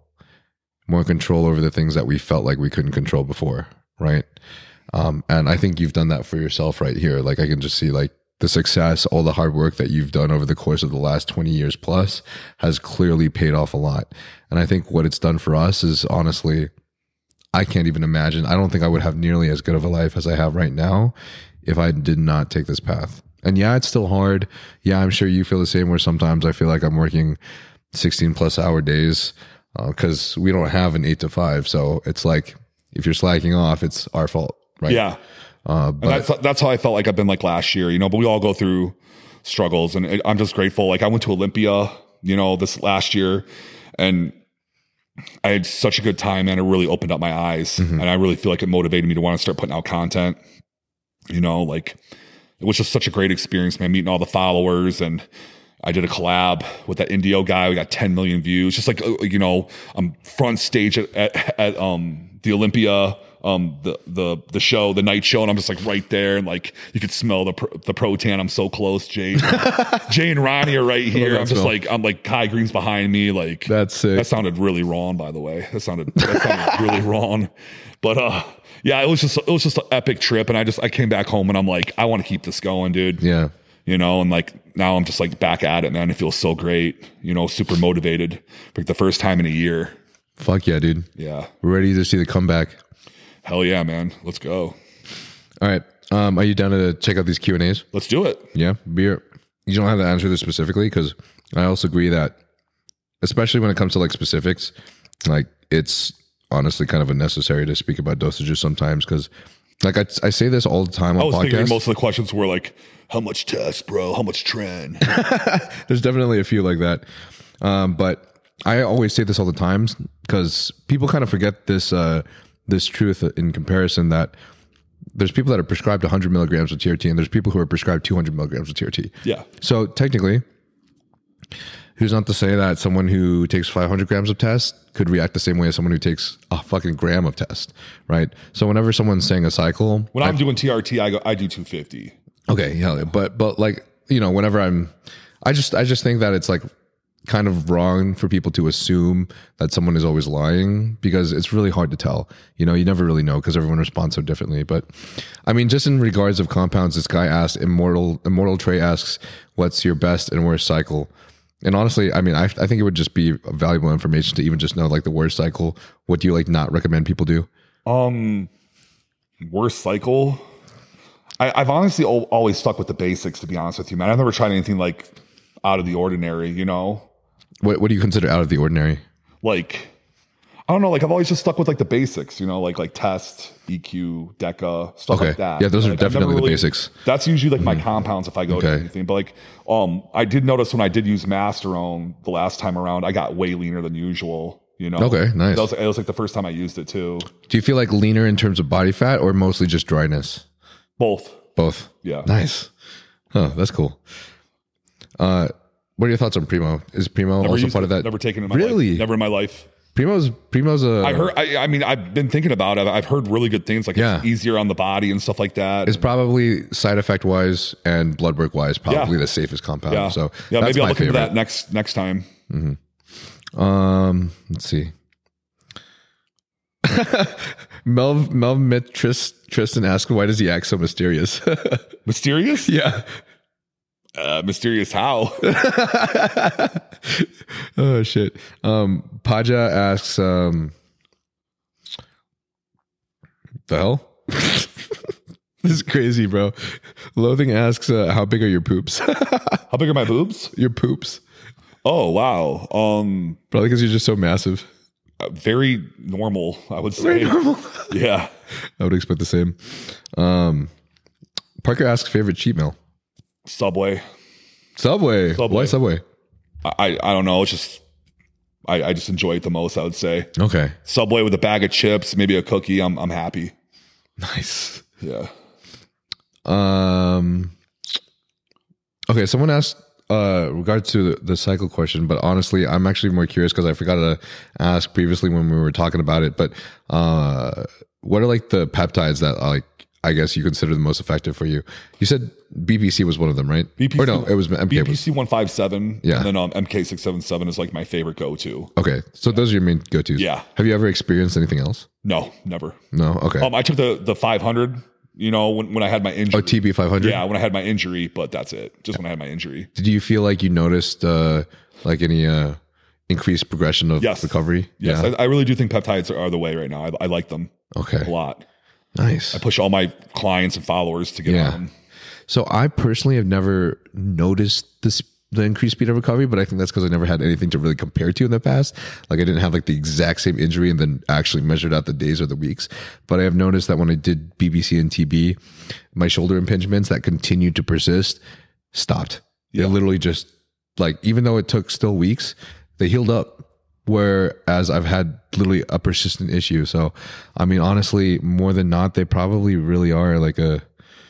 over the things that we felt like we couldn't control before. Right. And I think you've done that for yourself right here. Like I can just see like the success, all the hard work that you've done over the course of the last 20 years plus has clearly paid off a lot. And I think what it's done for us is honestly, I can't even imagine. I don't think I would have nearly as good of a life as I have right now if I did not take this path. And yeah, it's still hard. Yeah, I'm sure you feel the same where sometimes I feel like I'm working 16 plus hour days because we don't have an 8 to 5. So it's like, if you're slacking off, it's our fault, right? Yeah. But that's how I felt like I've been like last year, you know, but we all go through struggles and I'm just grateful. Like I went to Olympia, you know, this last year and I had such a good time and it really opened up my eyes and I really feel like it motivated me to want to start putting out content, you know, like it was just such a great experience, man, meeting all the followers and I did a collab with that Indio guy. We got 10 million views. Just like, you know, I'm front stage at the Olympia, the show, the night show. And I'm just like right there. And like, you could smell the Pro-Tan. I'm so close. Jay and Ronnie are right here. I'm just like, Kai Green's behind me. Like that's sick. That sounded really wrong, by the way. That sounded really wrong. But, yeah, it was just an epic trip. And I came back home and I'm like, I want to keep this going, dude. Yeah. You know, and like now I'm just like back at it, man. It feels so great, you know, super motivated for like the first time in a year. Fuck yeah, dude. Yeah. We're ready to see the comeback. Hell yeah, man. Let's go. All right. Are you down to check out these Q&As? Let's do it. Yeah. You don't have to answer this specifically because I also agree that, especially when it comes to like specifics, like it's honestly kind of unnecessary to speak about dosages sometimes because like I say this all the time on podcasts. I was thinking most of the questions were like, how much test, bro? How much trend? There's definitely a few like that. But I always say this all the time because people kind of forget this truth in comparison that there's people that are prescribed 100 milligrams of TRT and there's people who are prescribed 200 milligrams of TRT. Yeah. So technically, who's not to say that someone who takes 500 grams of test could react the same way as someone who takes a fucking gram of test, right? So whenever someone's saying a cycle, when I'm doing TRT, I do 250. Okay, yeah, but like, you know, whenever I just think that it's like kind of wrong for people to assume that someone is always lying because it's really hard to tell. You know, you never really know because everyone responds so differently. But I mean, just in regards of compounds, this guy asked, Immortal Trey asks, what's your best and worst cycle? And honestly, I mean, I think it would just be valuable information to even just know like the worst cycle. What do you like not recommend people do? Worst cycle. I've honestly always stuck with the basics, to be honest with you, man. I've never tried anything like out of the ordinary, you know? What do you consider out of the ordinary? Like, I don't know. Like, I've always just stuck with like the basics, you know, like test, EQ, DECA, stuff like that. Yeah, those are like, definitely the basics. That's usually like my compounds if I go to anything. But like, I did notice when I did use Masterone the last time around, I got way leaner than usual. You know? Okay, nice. It was like the first time I used it too. Do you feel like leaner in terms of body fat or mostly just dryness? Both. Yeah. Nice. Huh, that's cool. What are your thoughts on Primo? Is Primo also part of that? Never taken it in my Really? life. Never in my life. Primo's I heard. I mean, I've been thinking about it. I've heard really good things, like it's easier on the body and stuff like that. It's probably side effect wise and blood work wise, probably the safest compound. Yeah. So yeah, that's maybe I'll my look into favorite. that next time. Let's see. Mel met Tristan asking, why does he act so mysterious? Mysterious? Yeah. Mysterious how? Oh shit. Paja asks, the hell? This is crazy, bro. Loathing asks, how big are your poops? How big are my boobs? Your poops. Oh wow. Probably because you're just so massive. Very normal, I would say. Very normal. Yeah. I would expect the same. Parker asks favorite cheat meal. Subway. Subway. Why Subway? I don't know. It's just I just enjoy it the most, I would say. Okay. Subway with a bag of chips, maybe a cookie. I'm happy. Nice. Yeah. Okay, someone asked regard to the cycle question, but honestly, I'm actually more curious because I forgot to ask previously when we were talking about it. But what are like the peptides that like I guess you consider the most effective for you? You said BPC was one of them, right? BPC, or no, it was MK. BPC 157. Yeah. And then MK 677 is like my favorite go-to. Okay, so those are your main go-tos. Yeah. Have you ever experienced anything else? No, never. No. Okay. I took the 500. You know, when I had my injury. Oh, TB 500. Yeah, when I had my injury, but that's it. Just when I had my injury. Did you feel like you noticed like any increased progression of recovery? Yes, Yeah. I really do think peptides are the way right now. I like them Okay. a lot. Nice. I push all my clients and followers to get on them. So I personally have never noticed the increased speed of recovery, but I think that's because I never had anything to really compare to in the past. Like I didn't have like the exact same injury and then actually measured out the days or the weeks. But I have noticed that when I did BBC and TB, my shoulder impingements that continued to persist stopped. They literally just like, even though it took still weeks, they healed up. Whereas I've had literally a persistent issue. So, I mean, honestly, more than not, they probably really are like a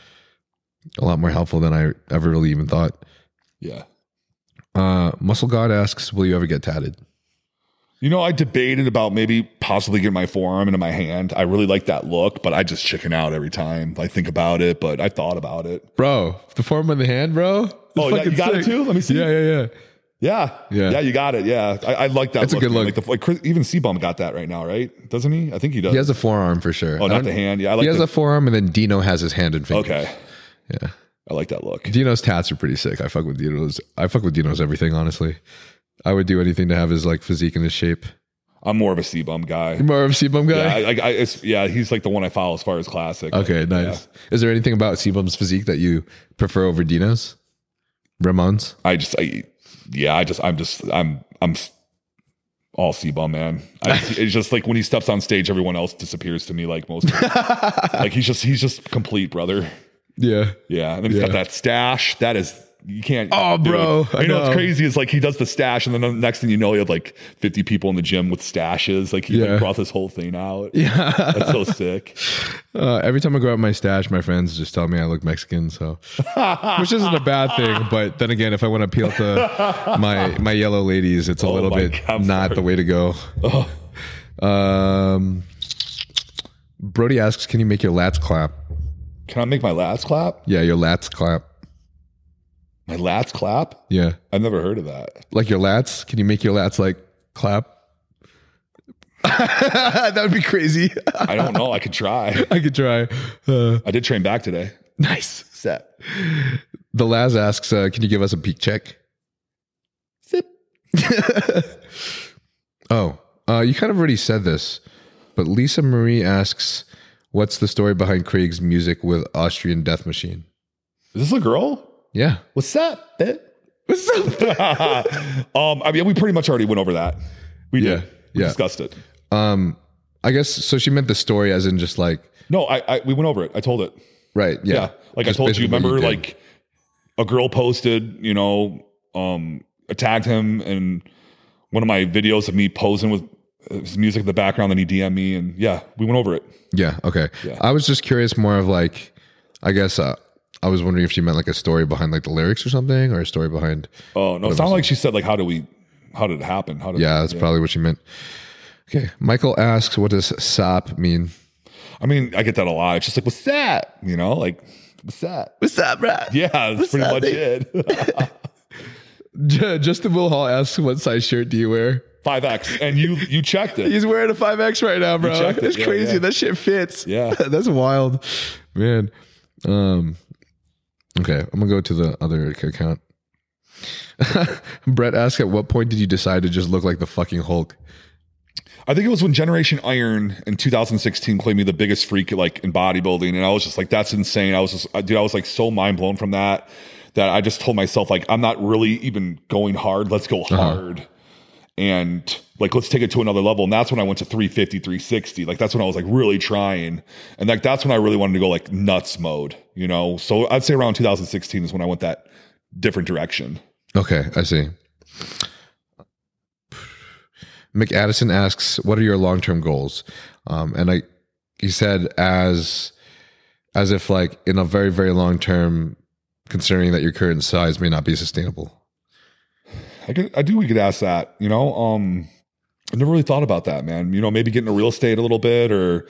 lot more helpful than I ever really even thought. Yeah. Muscle God asks, will you ever get tatted? You know, I debated about maybe possibly getting my forearm into my hand. I really like that look, but I just chicken out every time I think about it, but I thought about it. Bro, the forearm on the hand, bro? Oh, yeah, you got it too? Let me see. Yeah. Yeah, you got it. Yeah, I like that. It's a good look. Like even C-Bum got that right now, right? Doesn't he? I think he does. He has a forearm for sure. Oh, not the hand. Yeah, I like he has a forearm, and then Dino has his hand and finger. Okay. Yeah. I like that look. Dino's tats are pretty sick. I fuck with Dino's everything, honestly. I would do anything to have his like physique and his shape. I'm more of a C-Bum guy. You're more of a C-Bum guy? Yeah, he's like the one I follow as far as classic. Okay, nice. Yeah. Is there anything about C-Bum's physique that you prefer over Dino's? Ramon's? I'm all C-Bum, man. It's just like when he steps on stage, everyone else disappears to me. Like most, like he's just complete, brother. Yeah. Yeah. And then he's got that stash. That is, you can't. Oh, bro. You know what's crazy is like he does the stash, and then the next thing you know, he had like 50 people in the gym with stashes. Like he like brought this whole thing out. Yeah. That's so sick. Every time I go out my stash, my friends just tell me I look Mexican. So, which isn't a bad thing. But then again, if I want to appeal to my yellow ladies, it's a little bit not the way to go. Brody asks, can you make your lats clap? Can I make my lats clap? Yeah, your lats clap. My lats clap? Yeah. I've never heard of that. Like your lats? Can you make your lats like clap? That would be crazy. I don't know. I could try. I could try. I did train back today. Nice. Set. The Laz asks, can you give us a peak check? Zip. Oh, you kind of already said this, but Lisa Marie asks, what's the story behind Craig's music with Austrian Death Machine? Is this a girl? Yeah. What's up, bit? What's up? I mean, we pretty much already went over that. We did. We discussed it. I guess, so she meant the story as in just like. No, we went over it. I told it. Right. Yeah. Like just I told you, basically what remember, did. like a girl posted, I tagged him in one of my videos of me posing with his music in the background. Then he DM'd me, and yeah, we went over it. Yeah. Okay. Yeah. I was just curious more of like, I guess, I was wondering if she meant like a story behind like the lyrics or something, or a story behind. Oh no, it sounded like she said like, how did it happen? Yeah, that's probably what she meant. Okay. Michael asks, what does SAP mean? I mean, I get that a lot. It's just like, what's that? Like, what's that? What's up, bro? Yeah, that's pretty much it. Justin Will Hall asks, what size shirt do you wear? 5X, and you checked it. He's wearing a 5X right now, bro. checked it. It's Yeah, crazy. yeah. That shit fits. Yeah. That's wild, man. Okay, I'm gonna go to the other account. Brett asks, at what point did you decide to just look like the fucking Hulk? I think it was when Generation Iron in 2016 claimed me the biggest freak like in bodybuilding, and I was just like, that's insane. I was like so mind blown from that I just told myself like, I'm not really even going hard. Let's go hard. And like, let's take it to another level. And that's when I went to 350, 360. Like, that's when I was like really trying. And like, that's when I really wanted to go like nuts mode, So I'd say around 2016 is when I went that different direction. Okay, I see. McAddison asks, what are your long-term goals? And he said as if like in a very, very long term, considering that your current size may not be sustainable. We could ask that, I never really thought about that, man. Maybe getting into real estate a little bit or,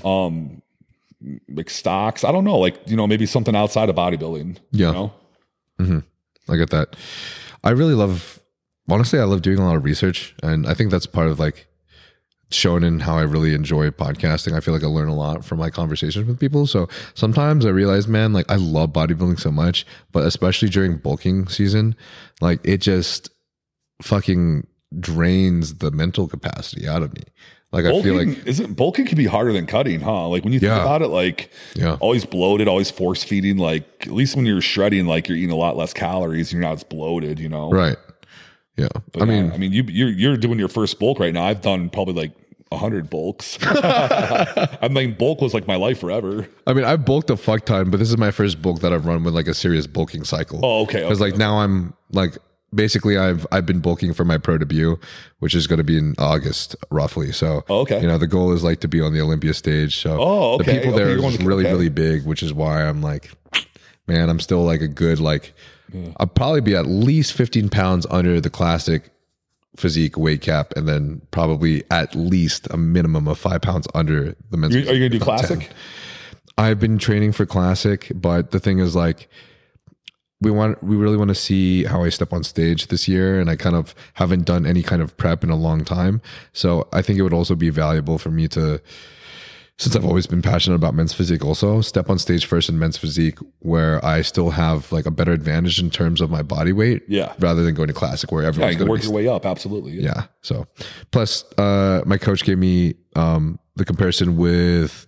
like stocks. I don't know. Like, maybe something outside of bodybuilding. Yeah. I get that. Honestly, I love doing a lot of research, and I think that's part of like shown in how I really enjoy podcasting. I feel like I learn a lot from my conversations with people. So sometimes I realize, man, like I love bodybuilding so much, but especially during bulking season, like it just fucking drains the mental capacity out of me. Like I feel like bulking can be harder than cutting, huh? Like when you think about it, like always bloated, always force feeding, like at least when you're shredding, like you're eating a lot less calories, you're not as bloated, Right. Yeah. But I mean, you're doing your first bulk right now. I've done probably like 100 bulks. I mean, bulk was like my life forever. I mean, I've bulked a fuck ton, but this is my first bulk that I've run with like a serious bulking cycle. Oh, okay. Because like now I'm like, basically I've been bulking for my pro debut, which is going to be in August roughly. So, the goal is like to be on the Olympia stage. So the people there are just really, really big, which is why I'm like, man, I'm still like a good, like, I'll probably be at least 15 pounds under the classic physique weight cap, and then probably at least a minimum of 5 pounds under the men's. Are you going to do classic? I've been training for classic, but the thing is like, we really want to see how I step on stage this year, and I kind of haven't done any kind of prep in a long time. So I think it would also be valuable for me to, since I've always been passionate about men's physique, also step on stage first in men's physique, where I still have like a better advantage in terms of my body weight, rather than going to classic where everyone's going to work your way up. Absolutely, yeah. So plus, my coach gave me the comparison with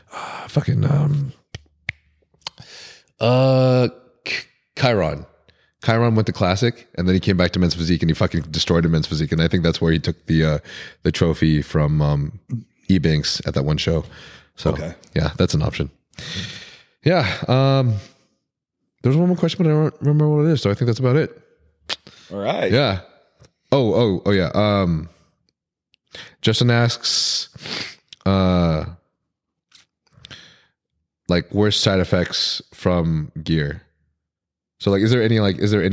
Chiron. Chiron went to classic, and then he came back to men's physique, and he fucking destroyed a men's physique, and I think that's where he took the trophy from E-Banks at that one show. So yeah, that's an option. Yeah. There's one more question, but I don't remember what it is. So I think that's about it. All right. Yeah. Oh yeah. Justin asks, like worst side effects from gear. So like, is there any,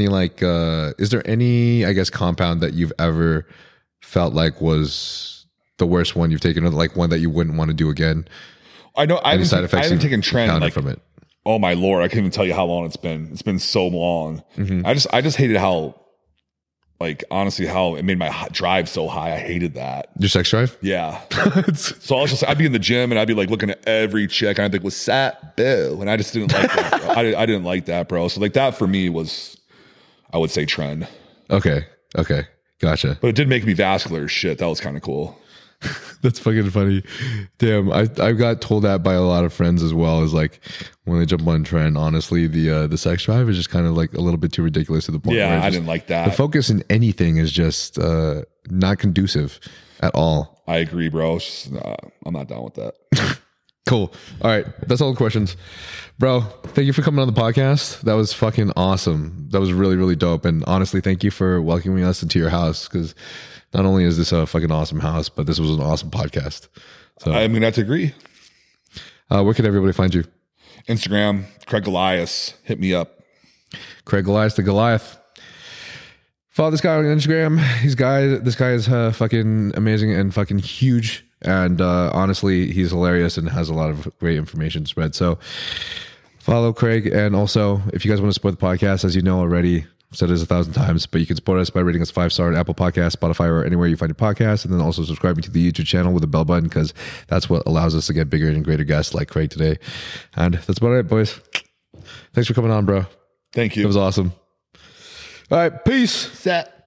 I guess, compound that you've ever felt like was the worst one you've taken, or like one that you wouldn't want to do again? I know I haven't taken trend like like from it. Oh my Lord, I can't even tell you how long it's been. It's been so long. I just hated how, like, honestly, how it made my drive so high. I hated that. Your sex drive? Yeah. So I'd be in the gym and I'd be like looking at every chick and I'd be like, what's that? Boo. And I just didn't like that, bro. I didn't like that, bro. So like that for me was, I would say, trend. Okay. Gotcha. But it did make me vascular as shit. That was kind of cool. That's fucking funny. Damn, I got told that by a lot of friends as well. Is like when they jump on trend, honestly, the sex drive is just kind of like a little bit too ridiculous to the point. Yeah, where I didn't like that. The focus in anything is just not conducive at all. I agree, bro. It's just, I'm not down with that. Cool. All right, that's all the questions, bro. Thank you for coming on the podcast. That was fucking awesome. That was really, really dope. And honestly, thank you for welcoming us into your house, because not only is this a fucking awesome house, but this was an awesome podcast. So I mean, I have to agree. where can everybody find you? Instagram, Craig Goliath. Hit me up. Craig Goliath, the Goliath. Follow this guy on Instagram. This guy is fucking amazing and fucking huge. And honestly, he's hilarious and has a lot of great information to spread. So follow Craig. And also, if you guys want to support the podcast, as you know already, I've said this 1,000 times, but you can support us by rating us 5-star on Apple Podcasts, Spotify, or anywhere you find your podcast. And then also subscribing to the YouTube channel with the bell button, because that's what allows us to get bigger and greater guests like Craig today. And that's about it, boys. Thanks for coming on, bro. Thank you. It was awesome. All right, peace. Set.